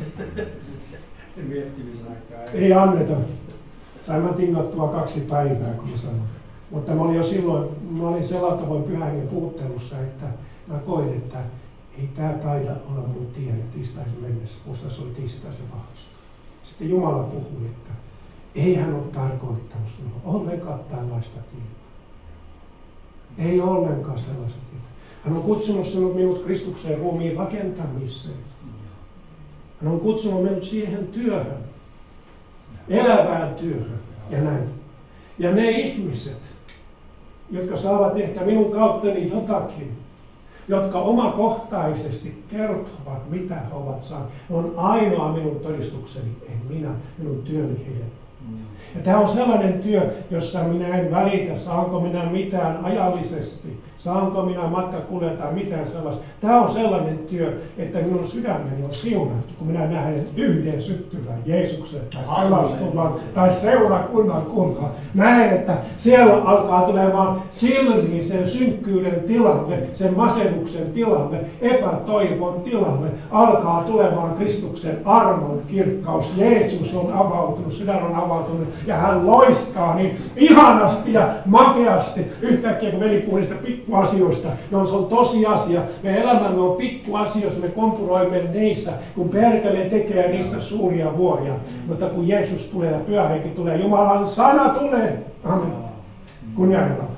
Miettimisaikaa. Ei anneta. Sain mä tingattua kaksi päivää, kun mä sanoin. Mutta mä olin jo silloin, mä olin sellainen tavoin pyhän hengen puhuttelussa, että mä koin, että ei tää taida olla mun tie tiistaisin mennessä. Musta se oli tiistaisen vahvista. Sitten Jumala puhui, että ei hän ole tarkoittanut sinua ollenkaan tällaista tietä. Ei ollenkaan sellaista tietä. Hän on kutsunut sinut minut Kristuksen ruumiin rakentamiseen. Hän on kutsunut minut siihen työhön, elävään työhön ja näin. Ja ne ihmiset, jotka saavat ehkä minun kauttani jotakin, jotka omakohtaisesti kertovat, mitä he ovat saaneet, on ainoa minun todistukseni, en minä, minun työni heidän Ja tämä on sellainen työ, jossa minä en välitä, saanko minä mitään ajallisesti, saanko minä matkakuljettaa mitään sellaista. Tämä on sellainen työ, että minun sydämeni on siunattu, kun minä näen yhden syttyvän Jeesuksen tai pelastuvan tai seurakunnan kunnan. Näen, että siellä alkaa tulemaan silmiin sen synkkyyden tilalle, sen masennuksen tilalle, epätoivon tilalle. Alkaa tulemaan Kristuksen armon kirkkaus. Jeesus on avautunut, sydän on avautunut ja hän loistaa niin ihanasti ja makeasti. Yhtäkkiä kun veli puhui niistä pikkuasioista, no se on tosiasia. Me elämämme on pikkuasioissa, me kompuroimme niissä, kun perkele tekee niistä suuria vuoria. Mutta kun Jeesus tulee ja Pyhä Henki tulee, Jumalan sana tulee. Amen. Kunnia Herralle.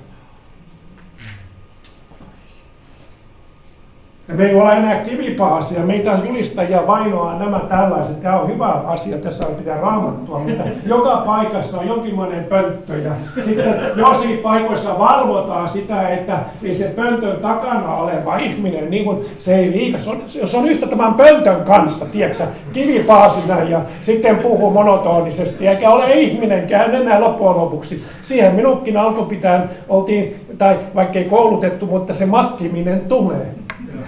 Ja me ei ole enää kivipaasia, meitä julistajia vainoaa nämä tällaiset. Tämä on hyvä asia, tässä on pitää raamattua, mutta joka paikassa on jonkinlainen pönttö. Ja sitten jossakin paikoissa valvotaan sitä, että ei se pöntön takana oleva ihminen, niin kuin se ei liikaa, se on, jos on yhtä tämän pöntön kanssa, tiedätkö, kivipaasina ja sitten puhuu monotonisesti, eikä ole ihminenkään enää loppujen lopuksi. Siihen minunkin alkoi pitää, oltiin, tai vaikka ei koulutettu, mutta se matkiminen tulee.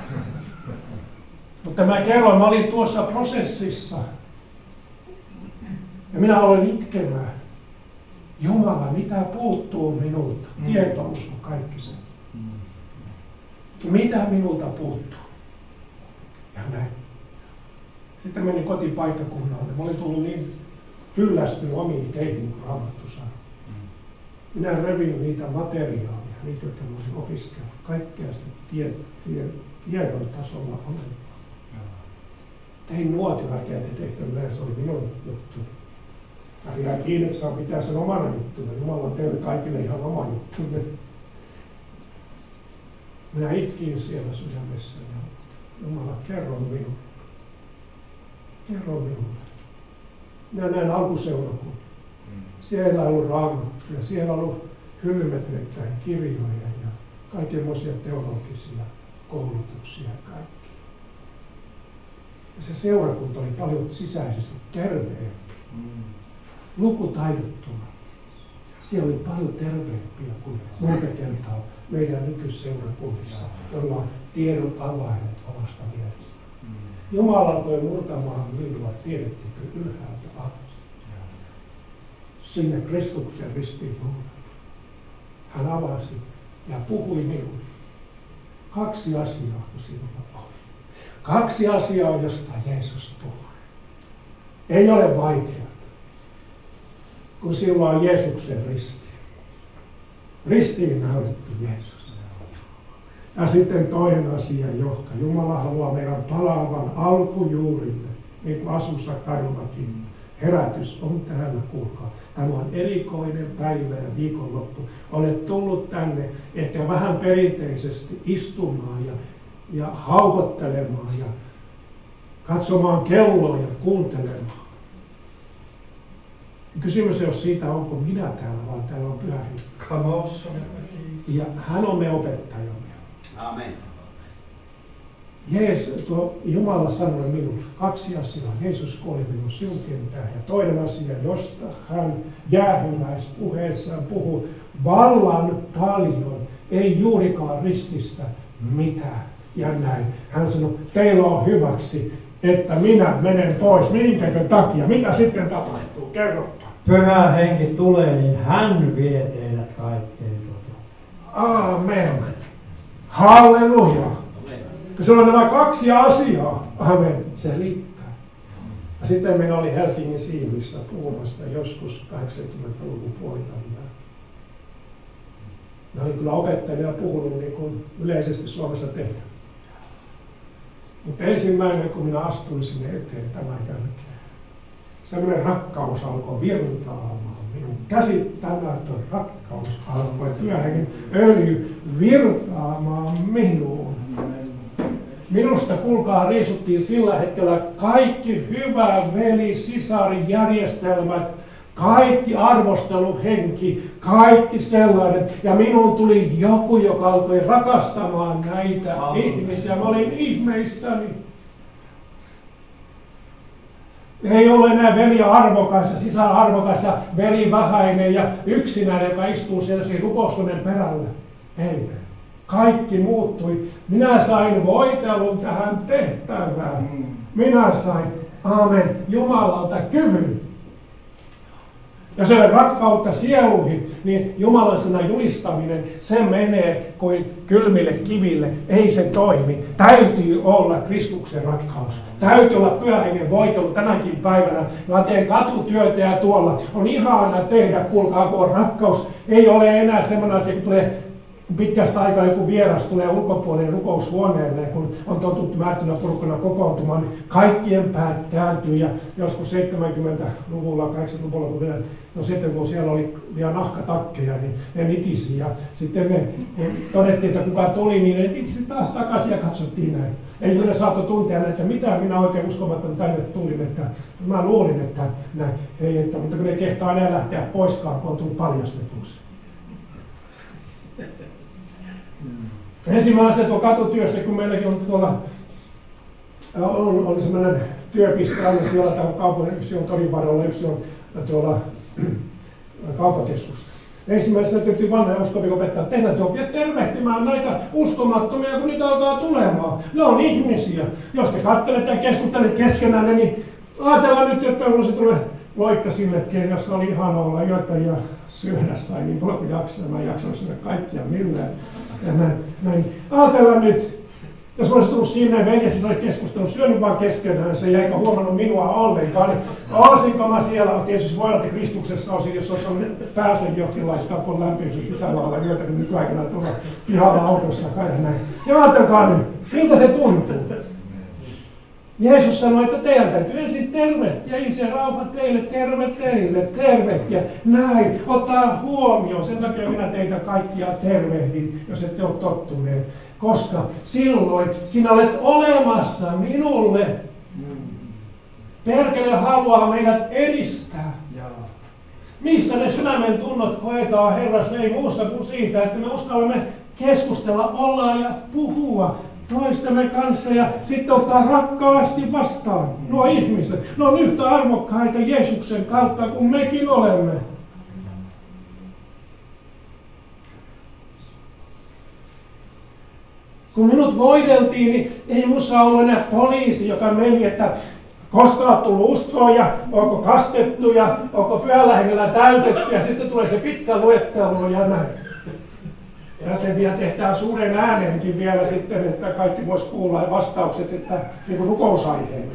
Mutta mä kerroin, mä olin tuossa prosessissa ja minä aloin itkemään. Jumala, mitä puuttuu minulta? Mm. Tietousko, kaikki se. Mm. Mitä minulta puuttuu? Ja näin. Sitten menin kotipaikkakunnalle. Mä olin tullut niin kyllästynyt omiin teihin, kun Raamattu sanoi. Mm. Minä revin niitä materiaaleja, niitä, joita mä olisin opiskellut. Kaikkea sitä tie, tie, tiedon tasolla olen. Tein nuotiväkeä, että tehkö näin, se oli minun juttu. Ja pidän kiinni, että saa pitää sen omana juttuna. Jumala on teille kaikille ihan oma juttu. Minä itkin siellä sydämessä ja Jumala, kerro minulle. Kerro minulle. Minä näen alkuseurakunnan. Siellä on ollut raamattuja, siellä on ollut hyllymetreittäin kirjoja ja kaikenlaisia teologisia koulutuksia ja kaikki. Ja se seurakunta oli paljon sisäisesti terveempi, mm. lukutaidottuna. Siellä oli paljon terveempiä kuin monta kertaa meidän nykyseurakunnissa, joilla on tiedon avaimet omasta mielestä. Mm. Jumala alkoi murtamaan minua, tiedettikö, ylhäältä alas. Sinne Kristuksen ristiin luulle. Hän avasi ja puhui minulle. Kaksi asiaa, kun sinulla on. Kaksi asiaa, josta Jeesus puhuu. Ei ole vaikeaa, kun sinulla on Jeesuksen risti. Ristiin näytetty Jeesus. Ja sitten toinen asia, johka Jumala haluaa meidän palaavan alkujuurille, niin kuin Asussa kadullakin. Herätys on täällä, kuulkaa. Tämä on erikoinen päivä ja viikonloppu. Olet tullut tänne ehkä vähän perinteisesti istumaan ja, ja haukottelemaan ja katsomaan kelloa ja kuuntelemaan. Kysymys ei ole siitä, onko minä täällä, vaan täällä on Pyhä Henki. Ja hän on me opettajamme. Amen. Jeesus, tuo Jumala sanoi minulle kaksi asiaa. Jeesus kuoli minun synkentään. Ja toinen asia, josta hän jäähyväispuheessaan puhui vallan paljon, ei juurikaan rististä mitään. Ja näin. Hän sanoi, teillä on hyväksi, että minä menen pois. Minkäkö takia? Mitä sitten tapahtuu? Kerropa. Pyhä Henki tulee, niin hän vie teidät kaikkeen. Amen. Halleluja. Se on nämä kaksi asiaa. Amen. Se liittää. Ja sitten minä olin Helsingin Siivissä puhumassa joskus kahdeksankymmentäluvun puolella. Minä olin kyllä opettaja puhunut niin kuin yleisesti Suomessa tehdään. Mutta ensimmäinen, kun minä astuin sinne eteen tämän jälkeen, semmoinen rakkaus alkoi virtaamaan. Minun käsittämätön rakkaus alkoi Pyhän Hengen öljy virtaamaan minuun. Minusta, kuulkaa, riisuttiin sillä hetkellä kaikki hyvä veli, sisari, järjestelmät, kaikki arvosteluhenki, kaikki sellainen. Ja minuun tuli joku, joka alkoi rakastamaan näitä ihmisiä. Mä olin ihmeissäni. Ei ole enää veli arvokas ja sisä arvokas ja veli vähäinen ja yksinäinen, joka istuu siellä siinä rukoushuoneen perällä. Ei. Kaikki muuttui. Minä sain voitelun tähän tehtävään. Minä sain, aamen, Jumalalta kyvyn. Jos ei ole rakkautta sieluihin, niin Jumalan sanan julistaminen, se menee kuin kylmille kiville. Ei se toimi. Täytyy olla Kristuksen rakkaus. Täytyy olla Pyhän Hengen voitelu tänäkin päivänä. Mä teen katutyötä ja tuolla on ihana tehdä, kuulkaa, kun on rakkaus. Ei ole enää semmoinen asia, kun tulee pitkästä aikaa joku vieras tulee ulkopuolelle rukoushuoneelle, kun on totuttu määrätynä porukana kokoontumaan, niin kaikkien päät kääntyy. Ja joskus seitsemänkymmentäluvulla, kahdeksankymmentäluvulla, kun vielä, no sitten kun siellä oli vielä nahkatakkeja, niin ne nitisi. Ja sitten me todettiin, että kuka tuli, niin ne nitisi taas takaisin ja katsottiin näin. Eli kyllä saattoi tuntea, että mitä minä oikein uskomatta tänne tulin, että mä luulin, että näin, ei, että, mutta kun ne kehtaa enää lähteä poiskaan, kun on tullut paljastetuksi. Ensimmäinen asia tuo katutyössä, kun meilläkin on tuolla on, on semmoinen työpiste aina siellä täällä kaupungin, yksi on torin varrella, yksi on tuolla kauppakeskusta. Ensimmäisenä täytyy vanha uskovia opettaa, että tehdään tuo tervehtimään näitä uskomattomia, kun niitä alkaa tulemaan. Ne on ihmisiä. Jos te katselette ja keskustelette keskenään, niin ajatellaan nyt, että se tulee loikka sillekin, jossa oli ihana olla yötä ja syödä sai niin paljon kuin jaksaa. Mä en jaksanut syödä kaikkia millään. Ja näin, näin. Ajatellaan nyt, jos mä olisin tullut siinä ja veljesi sai keskustelun, syönyt vaan keskenään se ja eikä huomannut minua ollenkaan, niin olisinko mä siellä, tietysti voi olla, että Kristuksessa olisin, jos olisi ollut pääsen johonkin laittaa kun lämpimisen sisällä olla yötä, kun nykyaikana tuolla pihalla autossa kai ja näin. Ja ajatelkaa nyt, miltä se tuntuu. Jeesus sanoi, että teidän täytyy ensin tervehtiä, ihmisiä rauha teille, terve teille, tervehtiä, näin, ottaa huomioon. Sen takia minä teitä kaikkia tervehdin, jos ette ole tottuneet. Koska silloin sinä olet olemassa minulle. Perkele haluaa meidät edistää. Missä ne sydämen tunnot koetaan Herrassa, ei muussa kuin siitä, että me uskallamme keskustella, olla ja puhua toistemme kanssa ja sitten ottaa rakkaasti vastaan. Nuo ihmiset, ne on yhtä arvokkaita Jeesuksen kautta kuin mekin olemme. Kun minut voideltiin, niin ei minussa ollut enää poliisi, joka meni, että koska on tullut uskoa ja onko kastettu ja onko pyhällä hengellä täytetty ja sitten tulee se pitkä luettelo ja näin. Ja se vielä tehdään suuren äänenkin vielä sitten, että kaikki vois kuulla vastaukset, että niin kuin rukousaiheen.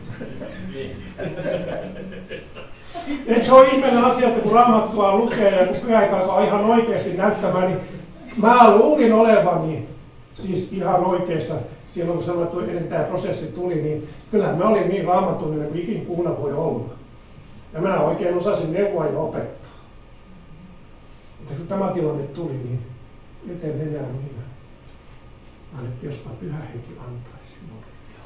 Eikö se ole ihmeellinen asia, että kun Raamattua lukee ja kun pyhäaika alkaa ihan oikeasti näyttämään, niin mä luulin olevani siis ihan oikeassa. Silloin kun sanottu, ennen tämä prosessi tuli, niin kyllä mä olin niin raamatullinen kuin ikin kuuna voi olla. Ja mä oikein osasin neuvoa ja opettaa. Mutta kun tämä tilanne tuli, niin miten enää minä? Mä nyt jospa Pyhä Henki antaisi minulle.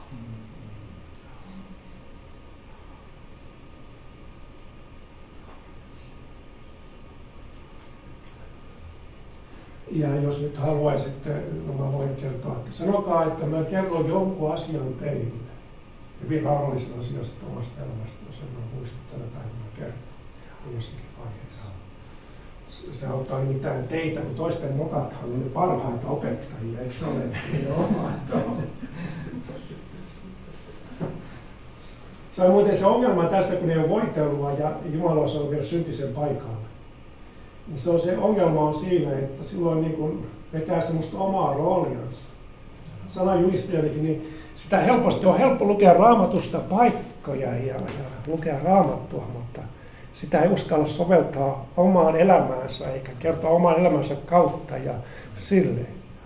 Ja jos nyt haluaisitte, no mä voin kertoa. Sanokaa, että mä kerron jonkun asian teille. Hyvin rauhallisen asiasta omasta elämästä, jos en mä muista tänä päivänä kertoa jossakin vaiheessa. Se auttaa nimittäin teitä, kun toisten mokathan on ne parhaita opettajia, eikö se ole? Se on muuten se ongelma tässä, kun ei ole voitelua ja Jumala on vielä syntisen paikalla. Niin se, on se ongelma on siinä, että silloin niin kun vetää semmoista omaa rooliansa. Sanajulistajanikin, niin sitä helposti on helppo lukea Raamatusta paikkoja ja, ja lukea Raamattua, mutta sitä ei uskalla soveltaa omaan elämäänsä eikä kertoa oman elämänsä kautta ja silleen.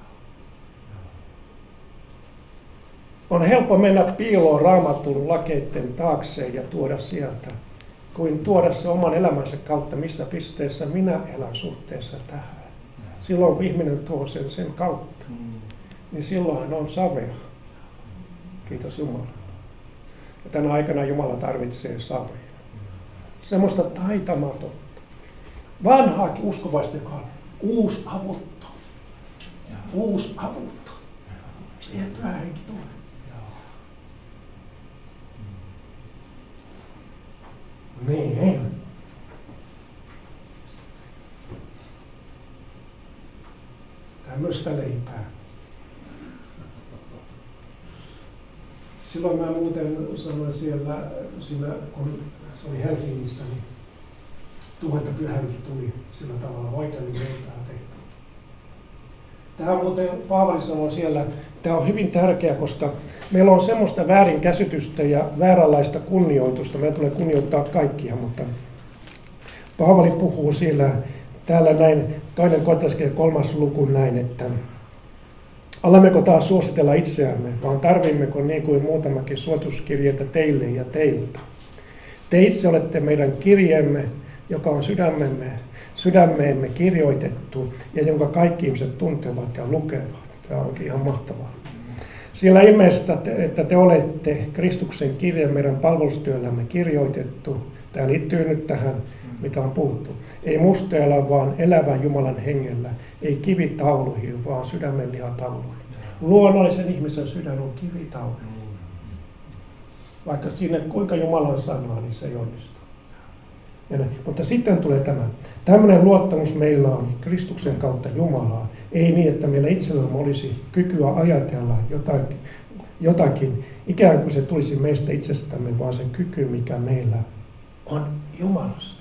On helppo mennä piiloon Raamatun lakeiden taakse ja tuoda sieltä, kuin tuoda se oman elämänsä kautta, missä pisteessä minä elän suhteessa tähän. Silloin kun ihminen tuo sen sen kautta, niin silloinhan on savea. Kiitos Jumala. Ja tänä aikana Jumala tarvitsee savea. Semmoista taitamatonta. Vanhaakin uskovaista, joka on uusi avutto. Uusi avutto. Siihen Pyhä Henki tulee. Niin. Tämmöistä leipää. Silloin mä muuten sanoin siellä, siinä, kun se oli Helsingissä, niin Tuhanta Pyhänkin tuli sillä tavalla voitelin leipää tehty. Tämä muuten Paavali sanoi siellä, tämä on hyvin tärkeä, koska meillä on semmoista väärinkäsitystä ja vääränlaista kunnioitusta. Meidän tulee kunnioittaa kaikkia, mutta Paavali puhuu siellä täällä näin, toinen Korintolaiskirja kolmas luku näin, että alammeko taas suositella itseämme, vaan tarvimmeko niin kuin muutamakin suosituskirjeitä teille ja teiltä. Te itse olette meidän kirjeemme, joka on sydämemme, sydämeemme kirjoitettu ja jonka kaikki ihmiset tuntevat ja lukevat. Tämä onkin ihan mahtavaa. Siellä ilmeistä, että te olette Kristuksen kirje meidän palvelustyöllämme kirjoitettu. Tämä liittyy nyt tähän, mitä on puhuttu. Ei musteella, vaan elävän Jumalan hengellä. Ei kivitauluihin, vaan sydämen lihatauluihin. Luonnollisen ihmisen sydän on kivitaulu. Vaikka sinne kuinka Jumalan sanaa, niin se ei onnistu. Ja mutta sitten tulee tämä. Tämmöinen luottamus meillä on Kristuksen kautta Jumalaan. Ei niin, että meillä itsellämme olisi kykyä ajatella jotakin, jotakin, ikään kuin se tulisi meistä itsestämme, vaan se kyky, mikä meillä on Jumalasta.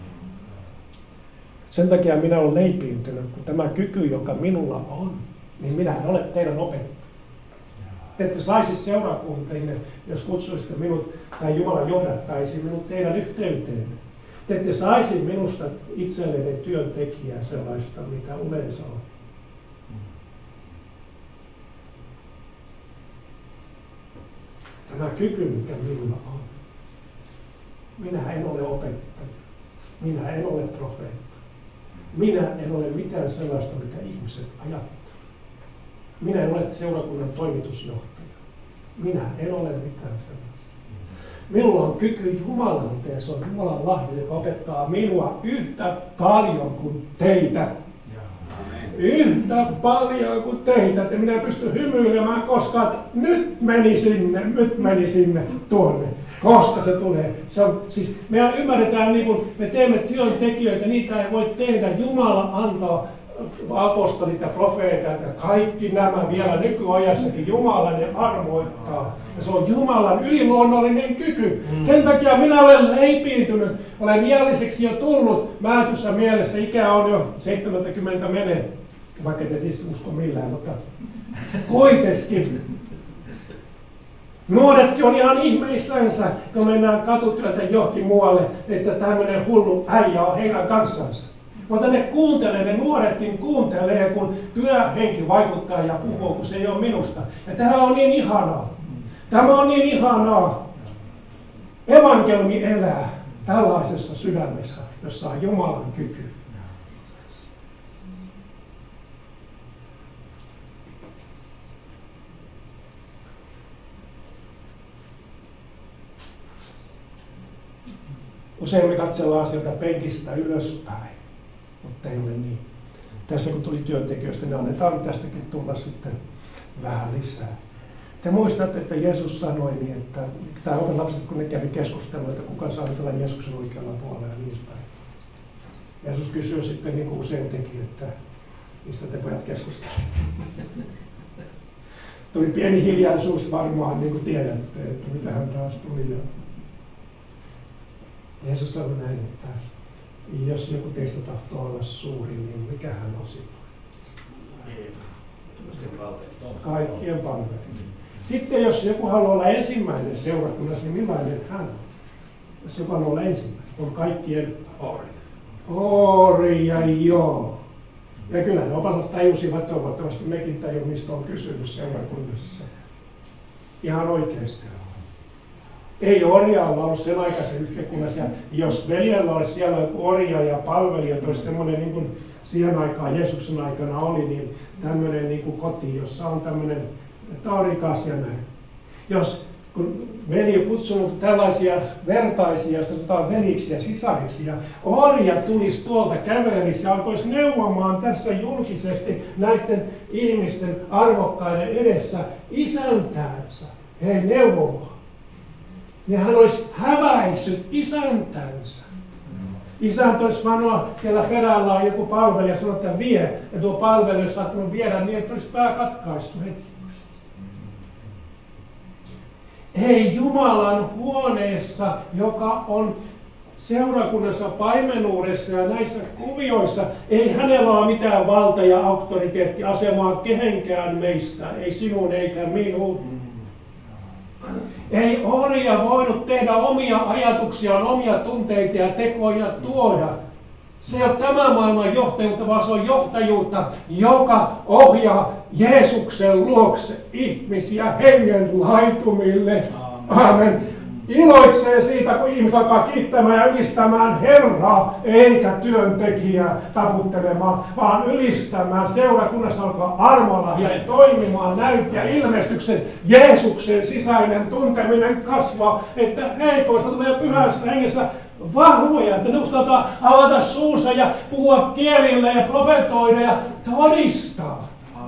Sen takia minä olen leipiintynyt, kun tämä kyky, joka minulla on, niin minä en ole teidän opettaja. Te ette saisi seurakuntiin, jos kutsuisitte minut, tai Jumala johdattaisi minut teidän yhteyteen. Te ette saisi minusta itselleni työntekijää sellaista, mitä yleensä on. Tämä kyky, mikä minulla on. Minä en ole opettaja. Minä en ole profeetta. Minä en ole mitään sellaista, mitä ihmiset ajattelevat. Minä en ole seurakunnan toimitusjohtaja. Minä en ole mitään sellaista. Minulla on kyky Jumalalta ja se on Jumalan lahja, joka opettaa minua yhtä paljon kuin teitä. Yhtä paljon kuin teitä, että minä pystyn hymyilemään, koska nyt meni sinne, nyt meni sinne tuonne. Koska se tulee. Se on, siis me ymmärretään, niin kun me teemme työntekijöitä, niitä ei voi tehdä. Jumala antaa apostolit ja profeetat ja kaikki nämä vielä nykyajassakin Jumala ne armoittaa. Ja se on Jumalan yliluonnollinen kyky. Mm. Sen takia minä olen leipiintynyt, olen iälliseksi jo tullut määtyssä mielessä. Ikä on jo seitsemänkymmentä menee, vaikka te tietysti usko millään, mutta kuitenkin. Nuoretkin on ihan ihmeissänsä, kun mennään katutyötä johonkin muualle, että tämmöinen hullu äijä on heidän kanssansa. Mutta ne kuuntelee, ne nuoretkin kuuntelee, kun työhenki vaikuttaa ja puhuu, kun se ei ole minusta. Ja tämä on niin ihanaa. Tämä on niin ihanaa. Evankeliumi elää tällaisessa sydämessä, jossa on Jumalan kyky. Usein me katsellaan sieltä penkistä ylöspäin. Mutta ei ole niin. Tässä kun tuli työntekijöistä, niin annetaan tästäkin tulla sitten vähän lisää. Te muistatte, että Jeesus sanoi niin, että tämä lapset, kun ne kävi keskustelua, että kuka saa tulla Jeesuksen oikealla puolella ja niin päin. Jeesus kysyy sitten niin kuin usein teki, että mistä te pojat keskustelette. Tuli pieni hiljaisuus varmaan, niin kuin tiedätte, että mitä hän taas tuli. Jeesus sanoi näin, että jos joku teistä tahtoo olla suuri, niin mikä hän on silloin? Kaikkien palvelijat. Sitten jos joku haluaa olla ensimmäinen seurakunnassa, niin millainen hän on? Jos joku haluaa olla ensimmäinen, on kaikkien orja. Orja, joo. Ja kyllä ne opastot tajusivat, toivottavasti mekin tajua, mistä on kysymys seurakunnassa. Ihan oikeasti. Ei orjaalla ollut sen aikaisen yhteiskunnassa. Jos veljellä olisi siellä joku orja ja palvelija, olisi semmoinen niin kuin siihen aikaan, Jeesuksen aikana oli, niin tämmöinen niin kuin koti, jossa on tämmöinen taurikas ja näin. Jos kun veli on kutsunut tällaisia vertaisia, joista sanotaan veliksi ja sisariksi, ja orja tulisi tuolta kävelisi ja alkoisi neuvomaan tässä julkisesti näiden ihmisten arvokkaiden edessä isäntäänsä. Hei, neuvomaan. niin hän olisi häväissyt isäntänsä. Isäntä olisi sanoa, siellä perällä on joku palvelija, sanoo, että vie, ja tuo palvelija olisi saattanut viedä niin, että olisi pää katkaistu heti. Ei Jumalan huoneessa, joka on seurakunnassa, paimenuudessa ja näissä kuvioissa, ei hänellä ole mitään valta- ja auktoriteettiasemaa kehenkään meistä, ei sinun eikä minun. Ei orja voinut tehdä omia ajatuksiaan, omia tunteita ja tekoja tuoda. Se ei ole tämän maailman johtajuutta, vaan se on johtajuutta, joka ohjaa Jeesuksen luokse ihmisiä hengen laitumille. Amen. Iloitsee siitä, kun ihmiset alkaa kiittämään ja ylistämään Herraa, eikä työntekijää taputtelemaan, vaan ylistämään. Seurakunnassa alkaa armolla ja toimimaan näyt ja ilmestyksen. Jeesuksen sisäinen tunteminen kasvaa, että heikoista tulee pyhässä hengessä vahvoja, että ne uskaltaa avata suunsa ja puhua kielillä ja profetoida ja todistaa.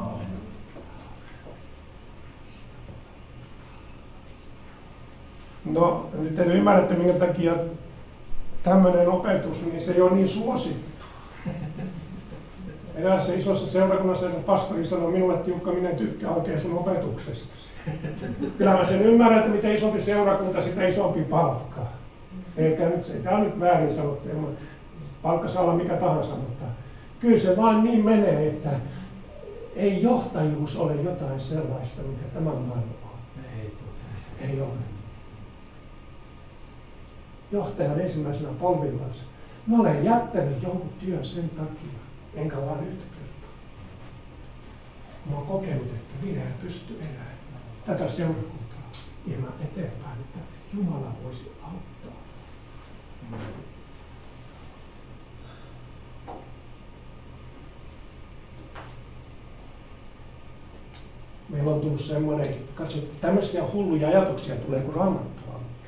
No, nyt te ymmärrätte, minkä takia tämmöinen opetus, niin se ei ole niin suosittu. Eräässä isossa seurakunnassa pastori sanoi minulle, että Jukka, minä en tykkää oikein sun opetuksesta. Kyllä mä sen ymmärrän, että mitä isompi seurakunta, sitä isompi palkka. Eikä nyt, ei tämä on nyt väärin sanottu, palkka saa olla mikä tahansa, mutta kyllä se vaan niin menee, että ei johtajuus ole jotain sellaista, mitä tämä maailma on. Ei, ei ole. Johtajan ensimmäisenä polvillansa. Mä olen jättänyt jonkun työn sen takia, enkä vaan yhtä kertaa. Mä oon kokenut, että minä en pysty enää tätä seurakuntaa ilman eteenpäin, että Jumala voisi auttaa. Meillä on tullut semmoinen, katso, tämmöisiä hulluja ajatuksia tulee kuin Raamattua.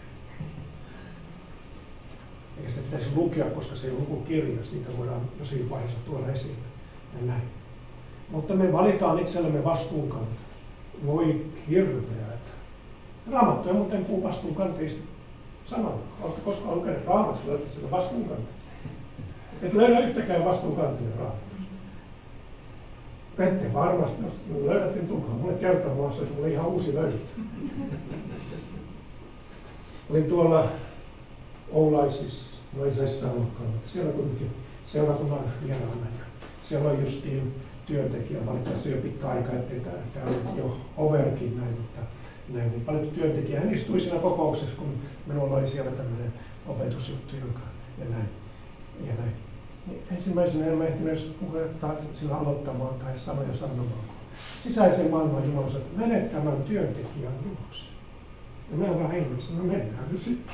Eikä sitä pitäisi lukea, koska se ei ole lukukirja, siitä voidaan jossain vaiheessa tuoda esille ja näin. Mutta me valitaan itsellemme vastuunkantajia. Voi hirveät. Raamattu ei muuten puhu vastuunkantajista sanalla. Olette koskaan lukeneet Raamatusta, löydätte sitä vastuunkantajia. Et löydä yhtäkään vastuunkantajia Raamatusta. Ette varmasti, jos löydätte, niin tulkaa mulle kertomaan, se olisi mulle ihan uusi löydetty. Olin tuolla Oulaisissa, no ei saisi sanoakaan, mutta siellä kuitenkin seurakunnan vieraana. Siellä on justiin työntekijä, valitettavasti jo pitkä aika, ettei tämä ole jo overkin näin, mutta näin niin paljon työntekijä. Hän istui siinä kokouksessa, kun minulla oli siellä tämmöinen opetusjuttu joka, ja näin. Ja näin. Niin ensimmäisenä en mä ehtinyt puhetta sillä aloittamaan tai sanoja sanomaan. Sisäisen maailman Jumala sanoi, että mene tämän työntekijän luokse. Ja mä vähän ihmisenä, no mennään nyt sitten.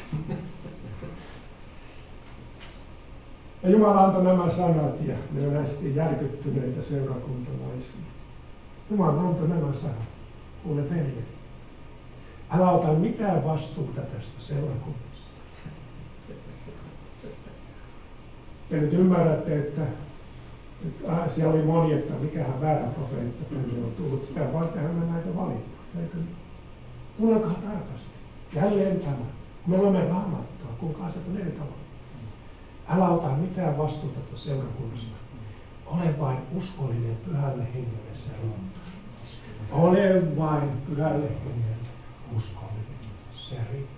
Ja Jumala antoi nämä sanat ja ne on äsken järkyttyneitä seurakuntalaisia. Jumala antoi nämä sanat. Kuule velje, älä ota mitään vastuuta tästä seurakunnasta. Ja nyt ymmärrätte, että nyt, äh, siellä oli moni, että mikähän väärä profeetta tänne on tullut. Sitä varten hän näitä valittu. Kuunnelkaa tarkasti. Jälleen tämä. Me olemme Raamattua, kuulkaa asiat on eri tavalla. Älä ota mitään vastuuta tästä seurakunnasta. Ole vain uskollinen pyhälle hengelle seurakuntaan. Ole vain pyhälle hengelle uskollinen. Se riittää.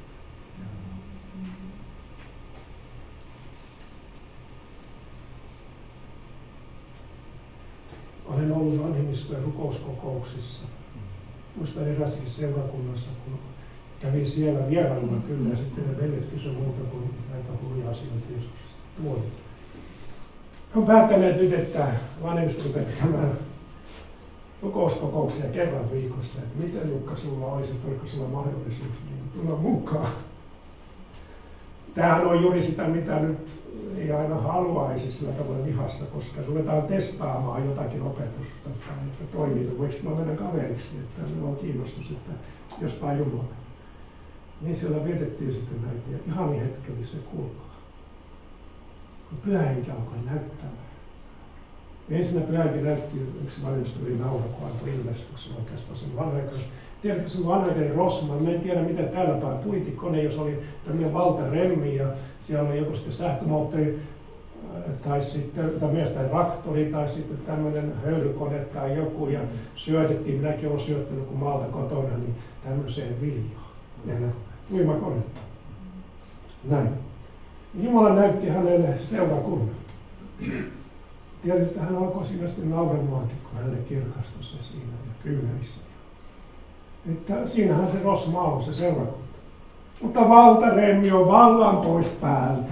Olen ollut vanhemmistojen rukouskokouksissa. Muistan erässäkin seurakunnassa, kun kävin siellä vierailuna kyllä, ja sitten ne veljet kysyivät muuta kuin näitä hulluja asioita Jeesus tuoli. He on päättäneet nyt, että vanhemmistot rupeavat pitämään rukouskokouksia kerran viikossa. Että miten Jukka sulla olisi, että oliko sulla mahdollisuus niin tulla mukaan. Tämähän on juuri sitä, mitä nyt ei aina haluaisi sillä tavalla vihassa, koska ruvetaan testaamaan jotakin opetusta, että toimii. Voiko mä mennä kaveriksi, että minulla on kiinnostus, että jospa Jumala. Niin siellä vietettiin sitten näitä ja ihani hetki oli se, kuulkaa. Kun Pyhä Henki alkoi näyttämään. Ensinnä pyhänkin näytti yksi valmistui naura, kun antoi ilmestyksen oikeastaan sen vanhaikaisen. Tiedätkö sen vanhaikainen rosma? Mä en tiedä mitä täällä päin puitikone, jos oli tämmöinen valtaremmi ja siellä oli joku sitten sähkömoottori tai sitten tai myös tai traktori tai sitten tämmöinen höyrykone tai joku ja syötettiin, minäkin olen syöttänyt kun maalta kotona, niin tämmöiseen viljaan. Uimakone. Näin. Jumala näytti hänelle seurakunnan. Tiedätkö, että hän alkoi siinä sitten nauramaankin, kun hänelle kirkastui se siinä ja kyynelissä. Että siinähän se rosma on, se seurakunta. Mutta valtaremmi on vallan pois päältä.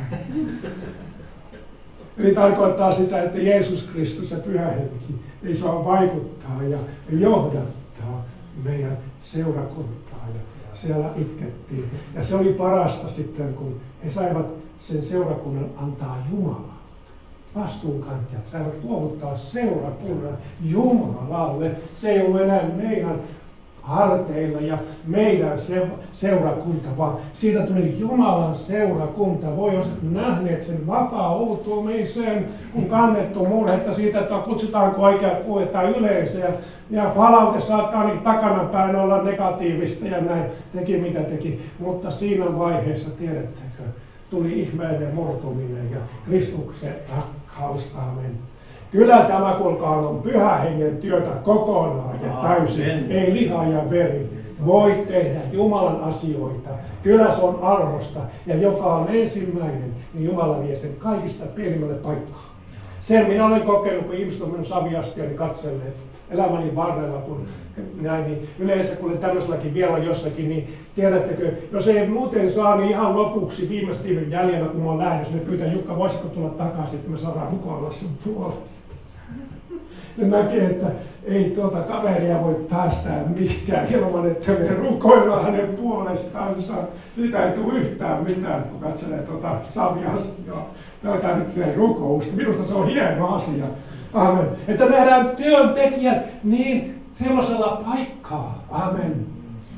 Eli tarkoittaa sitä, että Jeesus Kristus ja Pyhä Henki ei saa vaikuttaa ja johdattaa meidän seurakuntaa. Ja siellä itkettiin. Ja se oli parasta sitten, kun he saivat sen seurakunnan antaa Jumalalle. Vastuunkantajat saivat luovuttaa seurakunnan Jumalalle. Se ei ole enää meidän harteilla ja meidän seurakunta, vaan siitä tuli Jumalan seurakunta. Voi jos nähneet sen vapautumisen, kun kannettu murhetta siitä, että kutsutaanko oikeat puolet tai yleensä. Ja, ja palaute saattaa ainakin takanapäin olla negatiivista ja näin teki mitä teki. Mutta siinä vaiheessa, tiedättekö, tuli ihmeellinen murtuminen ja Kristuksen rakkaus. Amen. Kyllä tämä, kuulkaa, on Pyhän Hengen työtä kokonaan ja täysin, Amen. Ei liha ja veri. Voi tehdä Jumalan asioita. Kyllä se on arvosta. Ja joka on ensimmäinen, niin Jumala vie sen kaikista pienimmälle paikkaan. Sen minä olen kokenut, kun ihmiset on minun saviastiani katselleet elämäni varrella, kun näin, niin yleensä kun olen tämmöiselläkin vielä jossakin, niin tiedättekö, jos ei muuten saa, niin ihan lopuksi viimeisten jäljellä, kun mä oon lähdössä, niin pyytän Jukka, voisiko tulla takaisin, että me saadaan rukoilla sen puolesta. Ne näkee, että ei tuota kaveria voi päästää mihinkään ilman, että me rukoillaan hänen puolestaansa. Siitä ei tule yhtään mitään, kun katselee tuota saviastia. Tämä nyt se rukousta. Minusta se on hieno asia. Amen. Että nähdään työntekijät niin sellaisella paikkaa. Amen.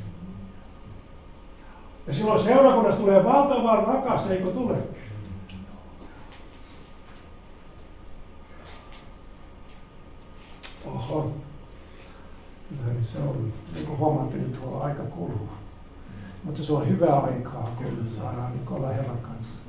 Ja silloin seurakunnasta tulee valtavan rakas, eikö tule? Oho. Näin se on. Niin kuin huomattiin, että tuo aika kuluu. Mutta se on hyvä aikaa, kun saadaan niin olla Herran kanssa.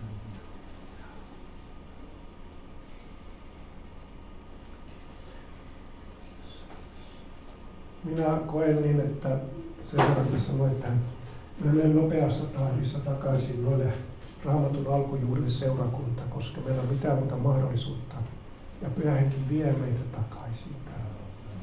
Minä koen niin, että sen verran sanoi, että menen nopeassa tahdissa takaisin noille Raamatun alkujuurille seurakunta, koska meillä on mitään muuta mahdollisuutta. Ja Pyhä Henki vie meitä takaisin täällä.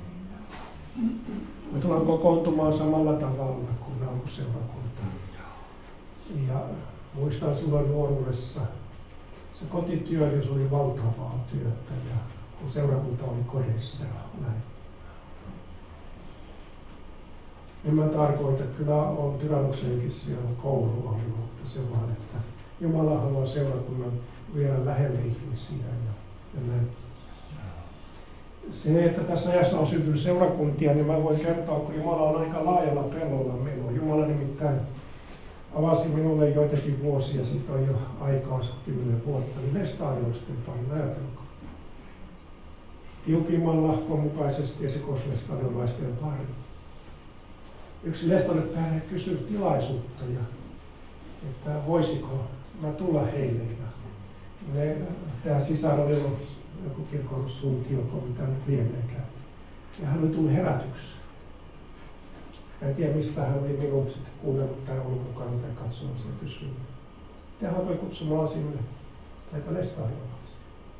Me tullaan kokoontumaan samalla tavalla kuin alkuseurakunta. Ja muistan silloin nuoruudessa, se kotityö se oli valtavaa työtä ja kun seurakunta oli kodissa näin. En mä tarkoita, että kyllä on Tyrannuksenkin siellä koulu oli, mutta se vaan, että Jumala haluaa seurakunnan vielä lähelle ihmisiä ja, ja näin. Se, että tässä ajassa on syntynyt seurakuntia, niin mä voin kertoa, kun Jumala on aika laajalla pellolla minua. Jumala nimittäin avasi minulle joitakin vuosia, sitten on jo aikaa kymmenen vuotta, niin lestadiolaisten pari, ajatelkaa. Tiukimman lahkon mukaisesti esikoislestadiolaisten pari. Yksi lestadiolainen kysyi tilaisuutta, ja, että voisiko mä tulla heille. Ja tämä sisar oli joku kirkon suuntioko, mitä nyt lieneekään. Ja hän oli tullut herätykseen. En tiedä mistä hän oli minun sitten kuunnellut tai ollut mukana tai katsomassa ja kysynyt. Sitten hän voi kutsumaan sinne näitä lestadiolaisia.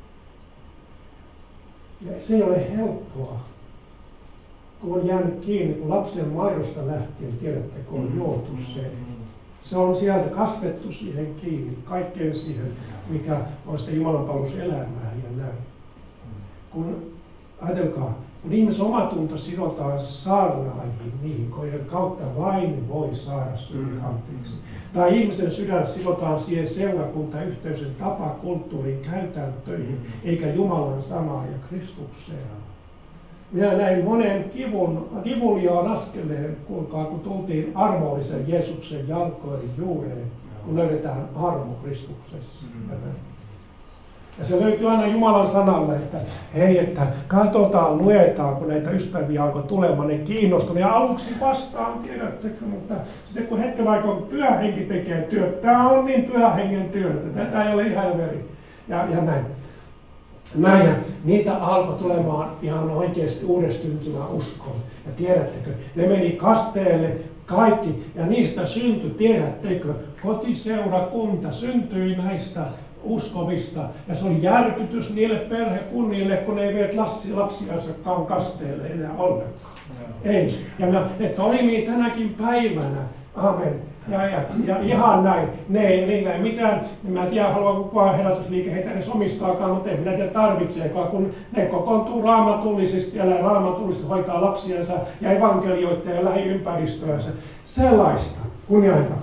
Ja se ei ole helppoa, kun on jäänyt kiinni, kun lapsen maidosta lähtien, tiedätte, kun on juotu se. Se on sieltä kasvettu siihen kiinni, kaikkeen siihen, mikä on sitä jumalanpalveluselämää ja näin. Kun, ajatelkaa, kun ihmisen omatunto sidotaan saarnaajiin, niihin, joiden kautta vain voi saada syyn anteeksi. Tai ihmisen sydän sidotaan siihen seurakunta, yhteisön tapa, kulttuuriin, käytäntöihin, eikä Jumalan sanaa ja Kristukseen. Minä näin monen kivun, kivuliaan askeleen, kuulkaa, kun tultiin armollisen Jeesuksen jalkojen juureen, kun löydetään armo Kristuksessa. Mm-hmm. Ja se löytyy aina Jumalan sanalle, että hei, että katsotaan, luetaan, kun näitä ystäviä alkoi tulemaan, ne kiinnostunut. Ja aluksi vastaan, tiedättekö, mutta sitten kun hetken aikaa Pyhä Henki tekee työtä, tämä on niin Pyhä Hengen työtä, tätä ei ole ihan veri. Ja, ja näin. Näin, ja niitä alkoi tulemaan ihan oikeasti uudestyntymään uskoon. Ja tiedättekö, ne meni kasteelle kaikki, ja niistä syntyi, tiedättekö, kotiseurakunta syntyi näistä uskovista. Ja se oli järkytys niille perhekunnille, kun ne ei veet lapsiansakaan kasteelle enää ollenkaan. Ei. Ja ne, ne toimii tänäkin päivänä. Amen. Ja, ja, ja ihan näin. Ne, niillä ei mitään, mä en tiedä, haluaa kukaan herätysliike heitä edes omistaakaan, mutta ei minä tiedä tarvitseekaan, kun ne kokoontuu raamatullisesti ja raamatullisesti hoitaa lapsiansa ja evankelioita ja lähiympäristöänsä. Sellaista kunnianhimoa.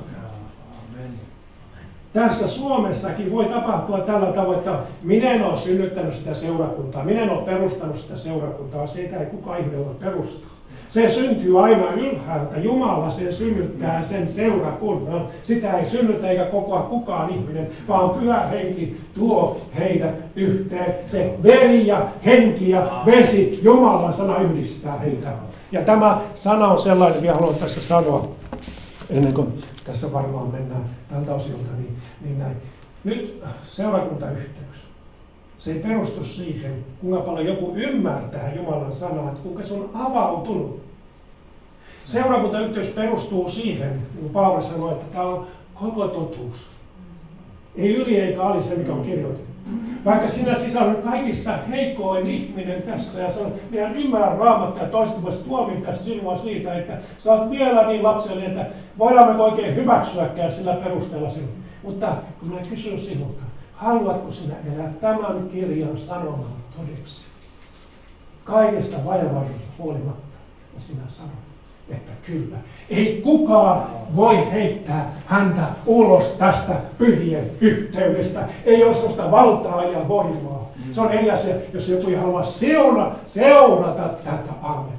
Tässä Suomessakin voi tapahtua tällä tavoin, että minä en ole synnyttänyt sitä seurakuntaa, minä en ole perustanut sitä seurakuntaa, sitä ei kukaan ihminen voi perustaa. Se syntyy aina ylhäältä. Jumala sen synnyttää sen seurakunnan. Sitä ei synnytä eikä kokoa kukaan ihminen, vaan Pyhä Henki tuo heidät yhteen. Se veri ja henki ja vesi, Jumalan sana yhdistää heitä. Ja tämä sana on sellainen, vielä haluan tässä sanoa, ennen kuin tässä varmaan mennään tältä osilta, niin, niin näin. Nyt seurakuntayhteys. Se ei perustu siihen, kuinka paljon joku ymmärtää Jumalan sanaa, että kuinka se on avautunut. Seurakuntayhteys perustuu siihen, niin kuin Paavali sanoi, että tämä on koko totuus. Ei yli eikä ali se, mikä on kirjoitettu. Vaikka sinä sisällä kaikista heikoin ihminen tässä ja sanoo, minä ymmärrän Raamattua ja toiset voisi tuomita sinua siitä, että sä oot vielä niin lapsellinen, että voidaan me oikein hyväksyäkään sillä perusteella sinua. Mutta kun minä kysyn sinulta, haluatko sinä elää tämän kirjan sanomaan todeksi? Kaikesta vajavaisuudesta huolimatta. Ja sinä sanot, että kyllä. Ei kukaan voi heittää häntä ulos tästä pyhien yhteydestä. Ei ole sellaista valtaa ja voimaa. Se on eri asia, jos joku ei halua seura, seurata tätä. Aamen.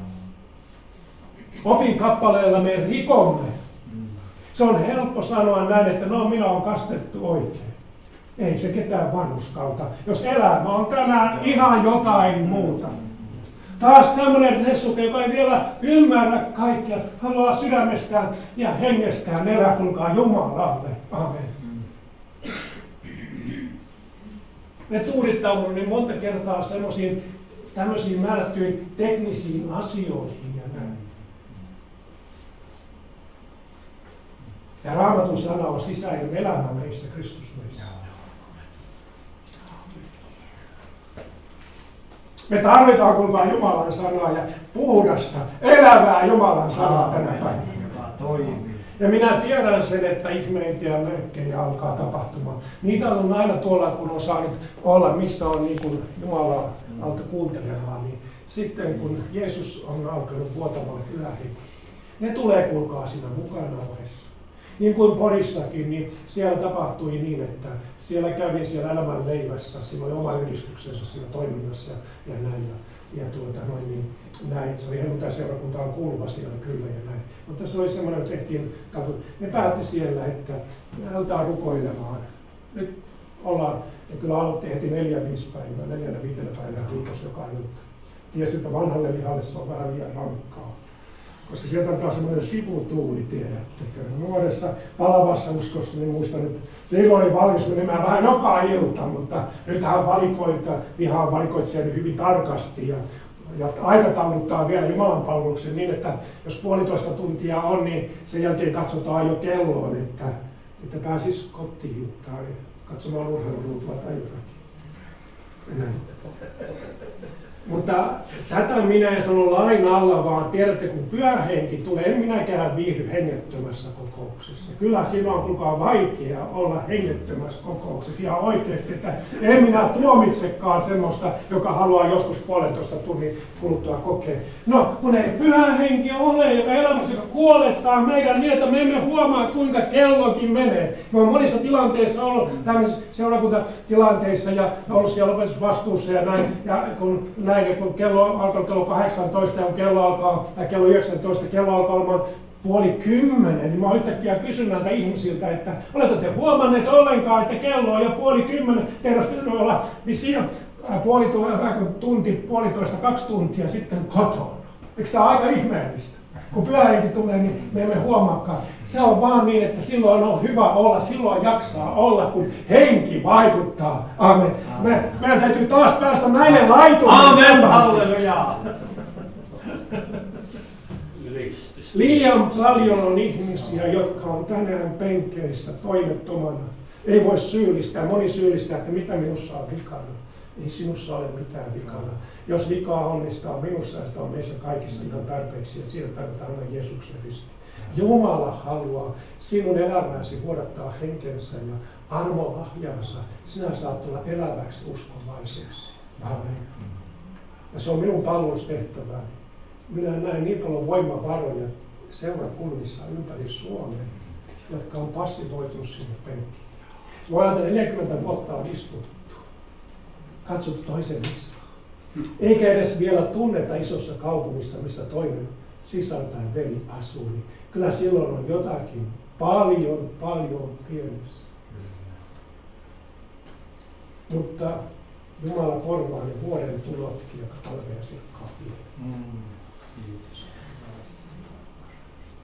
Opin kappaleella me rikomme. Se on helppo sanoa näin, että no minä olen kastettu oikein. Ei se ketään vanhuskauta, jos elämä on tänään ihan jotain muuta. Taas semmoinen ressuke, joka ei vielä ymmärrä kaikkia, haluaa sydämestään ja hengestään elää, kuulkaa Jumalalle. Amen. Me tuudittaudumme niin monta kertaa semmoisiin tämmöisiin määrättyihin teknisiin asioihin ja näin. Ja Raamatun sana on sisäinen elämä meissä, Kristus meissä. Me tarvitaan kuinka Jumalan sanaa ja puhdasta, elävää Jumalan sanaa tänä päivänä. Ja minä tiedän sen, että ihmeitä merkkejä alkaa tapahtumaan. Niitä on aina tuolla, kun on saanut olla, missä on niin kuin Jumalaa alta kuuntelemaan. Niin sitten kun Jeesus on alkanut vuotamaan Pyhä Henki, ne tulee kuulkaa siinä mukana ohessa. Niin kuin Porissakin, niin siellä tapahtui niin, että siellä kävin siellä Elämän leivässä, sillä oli oma yhdistyksensä siinä toiminnassa ja, ja näin. Ja, ja tuota, noin, niin, näin. Se oli helluntai-seurakuntaan kuuluva siellä kyllä ja näin. Mutta se oli semmoinen, että tehtiin, katso, ne päätti siellä, että me aletaan rukoilemaan. Nyt ollaan, ja kyllä aloitti heti neljä viisi päivää, neljänä viitenä päivänä viikossa joka ilta. Tiesi, että vanhalle lihalle se on vähän liian rankkaa. Koska sieltä on taas semmoinen sivutuuli, tiedättekö. Nuoressa palavassa uskossa, niin muistan, että silloin oli valmis menemään vähän joka ilta, mutta nythän valikoita, ihan valikoit siellä hyvin tarkasti ja, ja aikatauluttaa vielä Jumalanpalveluksen niin, että jos puolitoista tuntia on, niin sen jälkeen katsotaan jo kelloon, että, että pääsis kotiin tai katsomaan urheiluruutua tai jotakin. Mutta tätä minä en sano lain alla, vaan tiedätte, kun Pyhä Henki tulee, en minäkään viihdy hengettömässä kokouksessa. Kyllä siinä on kukaan vaikea olla hengettömässä kokouksessa ihan oikeasti, että en minä tuomitsekaan semmoista, joka haluaa joskus puolentoista tunnin kuluttua kokea. No, kun ei Pyhä Henki ole, joka elämässä, joka kuolettaa meidän niin, että me emme huomaa, kuinka kellokin menee. Mä olen monissa tilanteissa ollut tämmöisissä seurakuntatilanteissa ja ollut siellä opetusvastuussa ja näin, ja kun näin, kun kello alkaa kello kahdeksantoista ja kun kello alkaa, tai kello yhdeksäntoista, kello alkaa olemaan puoli kymmenen, niin mä yhtäkkiä kysyn näiltä ihmisiltä, että oletteko te huomanneet ollenkaan, että kello on jo puoli kymmenen, teidän olisi pitänyt olla vissiin puoli tunti, puolitoista, kaksi tuntia sitten kotona. Eikö tämä ole aika ihmeellistä? Kun pyhähenki tulee, niin me emme huomaakaan. Se on vaan niin, että silloin on hyvä olla, silloin jaksaa olla, kun henki vaikuttaa. Aamen. Me, meidän täytyy taas päästä näille laitumille. Aamen, halleluja. Liian paljon on ihmisiä, jotka on tänään penkeissä toimettomana. Ei voi syyllistää, moni syyllistää, että mitä minussa on vikana. Ei sinussa ole mitään vikana. Jos vikaa on, niin sitä on minussa ja sitä on meissä kaikissa ihan tarpeeksi ja siitä tarvitaan aina Jeesuksen risti. Jumala haluaa sinun elämäsi vuodattaa henkensä ja armolahjansa. Sinä saat tulla eläväksi uskovaiseksi. Amen. Ja se on minun palvelustehtäväni. Minä näen niin paljon voimavaroja seurakunnissa ympäri Suomea, jotka on passivoitunut sinne penkkiin. Voi ajatella, että neljäkymmentä vuotta on istuttu. Katsottu toisen listaa. Eikä edes vielä tunneta isossa kaupungissa, missä toinen sisar tai veli asuu. Niin kyllä silloin on jotakin paljon, paljon pienessä. Mutta Jumala korvaa ne vuoden tulotkin, joka talvea silloin.